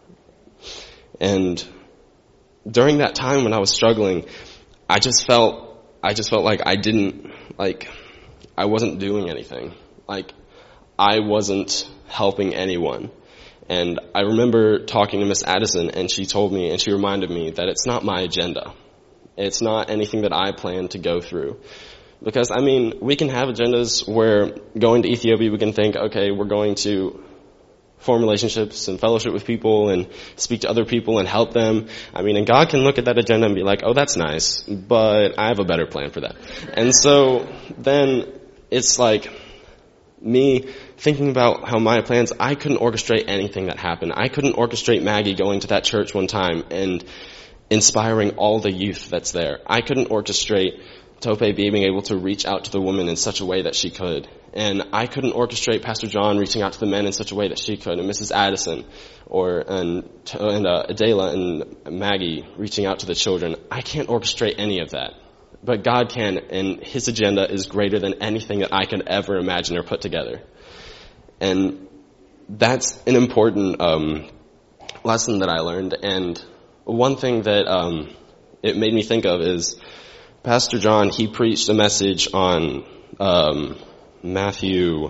And during that time when I was struggling, I just felt, I just felt like I didn't, like, I wasn't doing anything. Like, I wasn't helping anyone. And I remember talking to Miss Addison, and she told me, and she reminded me that it's not my agenda. It's not anything that I plan to go through. Because, I mean, we can have agendas where going to Ethiopia, we can think, okay, we're going to form relationships and fellowship with people and speak to other people and help them. I mean, and God can look at that agenda and be like, oh, that's nice, but I have a better plan for that. And so then it's like me thinking about how my plans, I couldn't orchestrate anything that happened. I couldn't orchestrate Maggie going to that church one time and inspiring all the youth that's there. I couldn't orchestrate Tope being able to reach out to the woman in such a way that she could. And I couldn't orchestrate Pastor John reaching out to the men in such a way that she could, and Missus Addison, or and, and uh, Adela and Maggie reaching out to the children. I can't orchestrate any of that. But God can, and His agenda is greater than anything that I could ever imagine or put together. And that's an important um, lesson that I learned. And one thing that um, it made me think of is Pastor John, he preached a message on um, Matthew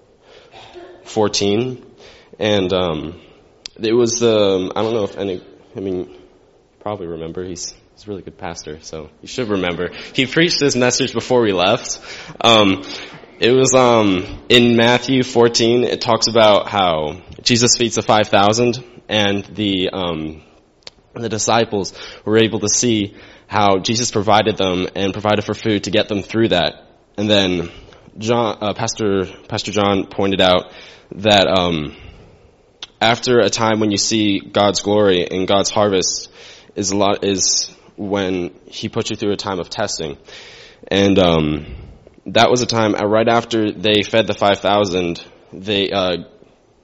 fourteen, and um, it was, um, I don't know if any, I mean, probably remember, he's, he's a really good pastor, so you should remember. He preached this message before we left. Um, it was um, in Matthew fourteen, it talks about how Jesus feeds the five thousand, and the um, the disciples were able to see how Jesus provided them and provided for food to get them through that. And then John, uh, Pastor Pastor John pointed out that um, after a time when you see God's glory and God's harvest is a lot is when He puts you through a time of testing. And um, that was a time uh, right after they fed the five thousand. They uh,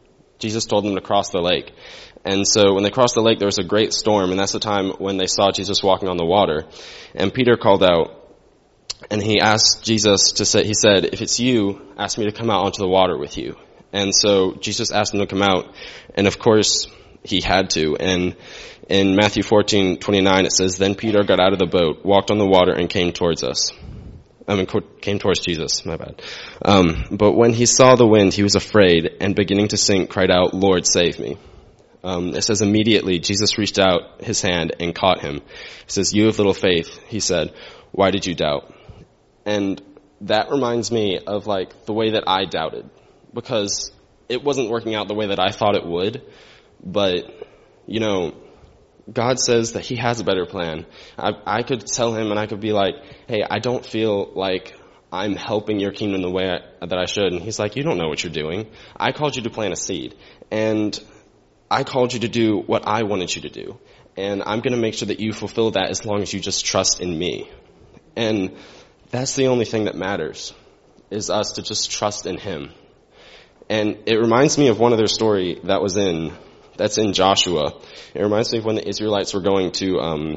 Jesus told them to cross the lake. And so when they crossed the lake, there was a great storm, and that's the time when they saw Jesus walking on the water. And Peter called out, and he asked Jesus to say, he said, if it's you, ask me to come out onto the water with you. And so Jesus asked him to come out, and of course, he had to. And in Matthew fourteen twenty-nine, it says, then Peter got out of the boat, walked on the water, and came towards us. I mean, came towards Jesus, my bad. Um, but when he saw the wind, he was afraid, and beginning to sink, cried out, Lord, save me. Um, it says immediately Jesus reached out his hand and caught him. It says, you have little faith, he said, why did you doubt? And that reminds me of like the way that I doubted, because it wasn't working out the way that I thought it would. But, you know, God says that he has a better plan. I, I could tell him and I could be like, hey, I don't feel like I'm helping your kingdom the way I, that I should. And he's like, you don't know what you're doing. I called you to plant a seed. And I called you to do what I wanted you to do. And I'm going to make sure that you fulfill that as long as you just trust in me. And that's the only thing that matters, is us to just trust in him. And it reminds me of one other story that was in That's in Joshua. It reminds me of when the Israelites were going to, um,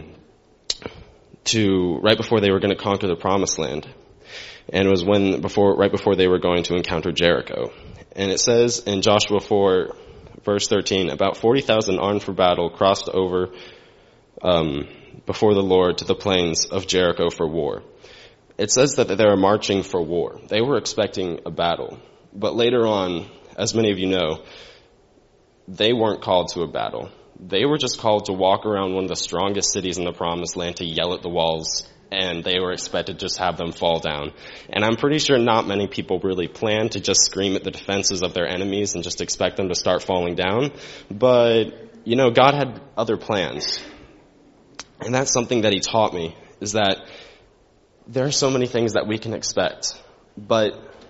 to, right before they were going to conquer the promised land. And it was when, before, right before they were going to encounter Jericho. And it says in Joshua four, verse thirteen, about forty thousand armed for battle crossed over, um, before the Lord to the plains of Jericho for war. It says that they were marching for war. They were expecting a battle. But later on, as many of you know, they weren't called to a battle. They were just called to walk around one of the strongest cities in the promised land to yell at the walls, and they were expected to just have them fall down. And I'm pretty sure not many people really plan to just scream at the defenses of their enemies and just expect them to start falling down. But, you know, God had other plans. And that's something that he taught me, is that there are so many things that we can expect, but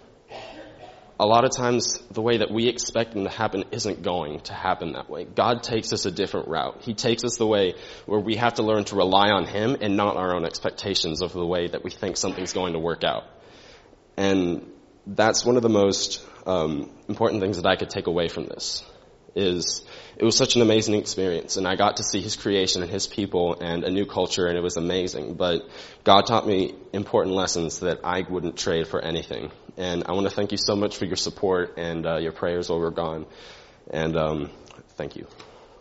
a lot of times the way that we expect them to happen isn't going to happen that way. God takes us a different route. He takes us the way where we have to learn to rely on him and not our own expectations of the way that we think something's going to work out. And that's one of the most um, important things that I could take away from this, is it was such an amazing experience, and I got to see his creation and his people and a new culture, and it was amazing. But God taught me important lessons that I wouldn't trade for anything. And I want to thank you so much for your support and uh, your prayers while we're gone. And um, thank you.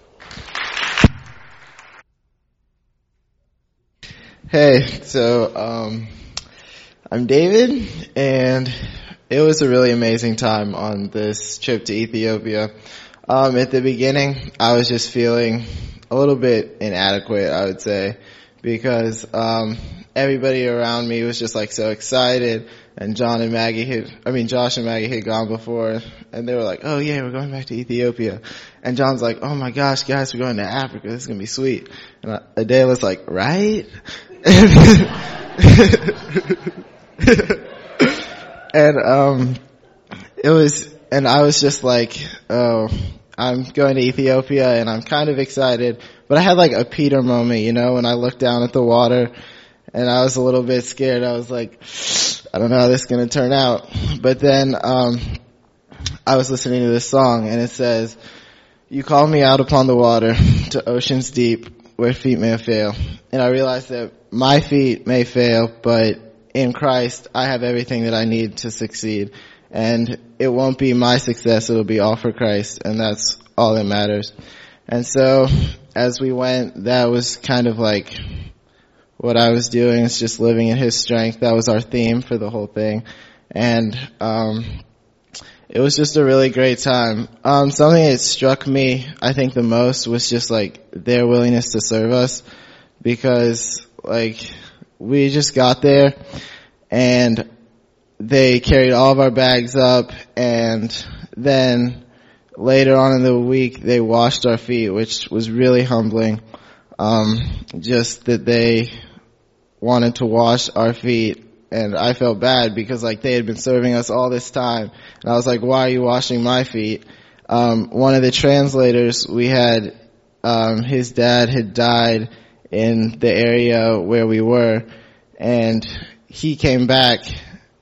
Hey, so um, I'm David, and it was a really amazing time on this trip to Ethiopia. Um, at the beginning, I was just feeling a little bit inadequate, I would say, because um, everybody around me was just like so excited, and John and Maggie had, I mean Josh and Maggie had gone before, and they were like, "Oh yeah, we're going back to Ethiopia," and John's like, "Oh my gosh, guys, we're going to Africa. This is gonna be sweet." And Adela's like, "Right?" and um, it was. And I was just like, oh, I'm going to Ethiopia and I'm kind of excited. But I had like a Peter moment, you know, when I looked down at the water and I was a little bit scared. I was like, I don't know how this is going to turn out. But then um I was listening to this song and it says, "You call me out upon the water to oceans deep where feet may fail." And I realized that my feet may fail, but in Christ I have everything that I need to succeed. And it won't be my success, it'll be all for Christ, and that's all that matters. And so, as we went, that was kind of like what I was doing, is just living in his strength. That was our theme for the whole thing. And um it was just a really great time. Um something that struck me, I think the most, was just like their willingness to serve us, because like we just got there and they carried all of our bags up, and then later on in the week they washed our feet, which was really humbling. Um, just that they wanted to wash our feet, and I felt bad because like they had been serving us all this time, and I was like, "Why are you washing my feet?" Um, one of the translators we had, um, his dad had died in the area where we were, and he came back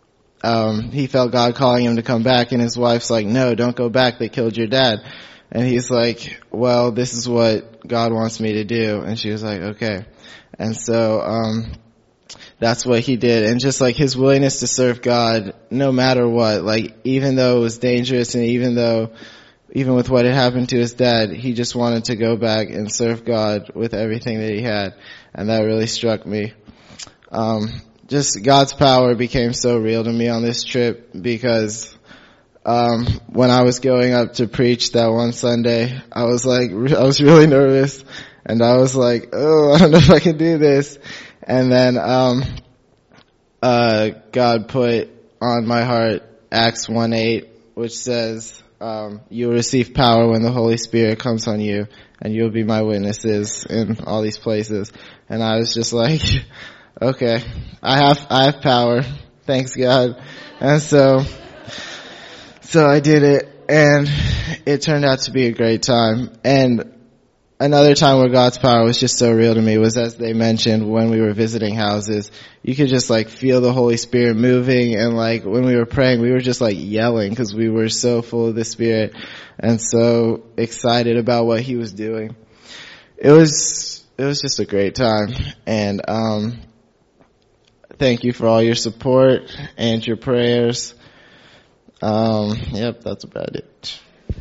um, he felt God calling him to come back, and his wife's like, no, don't go back. They killed your dad. And he's like, well, this is what God wants me to do. And she was like, okay. And so, um, that's what he did. And just like his willingness to serve God no matter what, like even though it was dangerous and even though, even with what had happened to his dad, he just wanted to go back and serve God with everything that he had. And that really struck me. Um, just God's power became so real to me on this trip because Um, when I was going up to preach that one Sunday, I was like, I was really nervous, and I was like, oh, I don't know if I can do this. And then, um, uh, God put on my heart Acts one eight, which says, um, you will receive power when the Holy Spirit comes on you, and you'll be my witnesses in all these places. And I was just like, okay, I have, I have power. Thanks, God. And so, So I did it, and it turned out to be a great time. And another time where God's power was just so real to me was, as they mentioned, when we were visiting houses. You could just like feel the Holy Spirit moving, and like when we were praying, we were just like yelling because we were so full of the Spirit and so excited about what He was doing. It was, it was just a great time. And, um, thank you for all your support and your prayers. Um, yep, that's about it.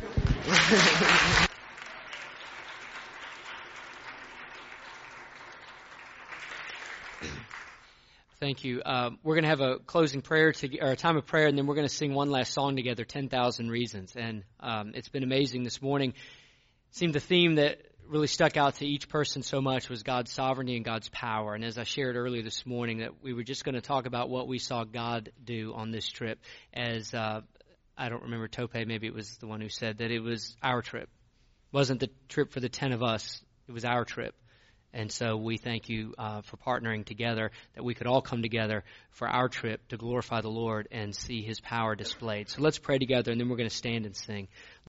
Thank you. Um, we're going to have a closing prayer to, or a time of prayer, and then we're going to sing one last song together, ten thousand Reasons. And um, it's been amazing this morning. It seemed the theme that really stuck out to each person so much was God's sovereignty and God's power. And as I shared earlier this morning, that we were just going to talk about what we saw God do on this trip as uh, I don't remember, Tope, maybe it was the one who said that it was our trip. It wasn't the trip for the ten of us. It was our trip. And so we thank you uh, for partnering together, that we could all come together for our trip to glorify the Lord and see His power displayed. So let's pray together, and then we're going to stand and sing.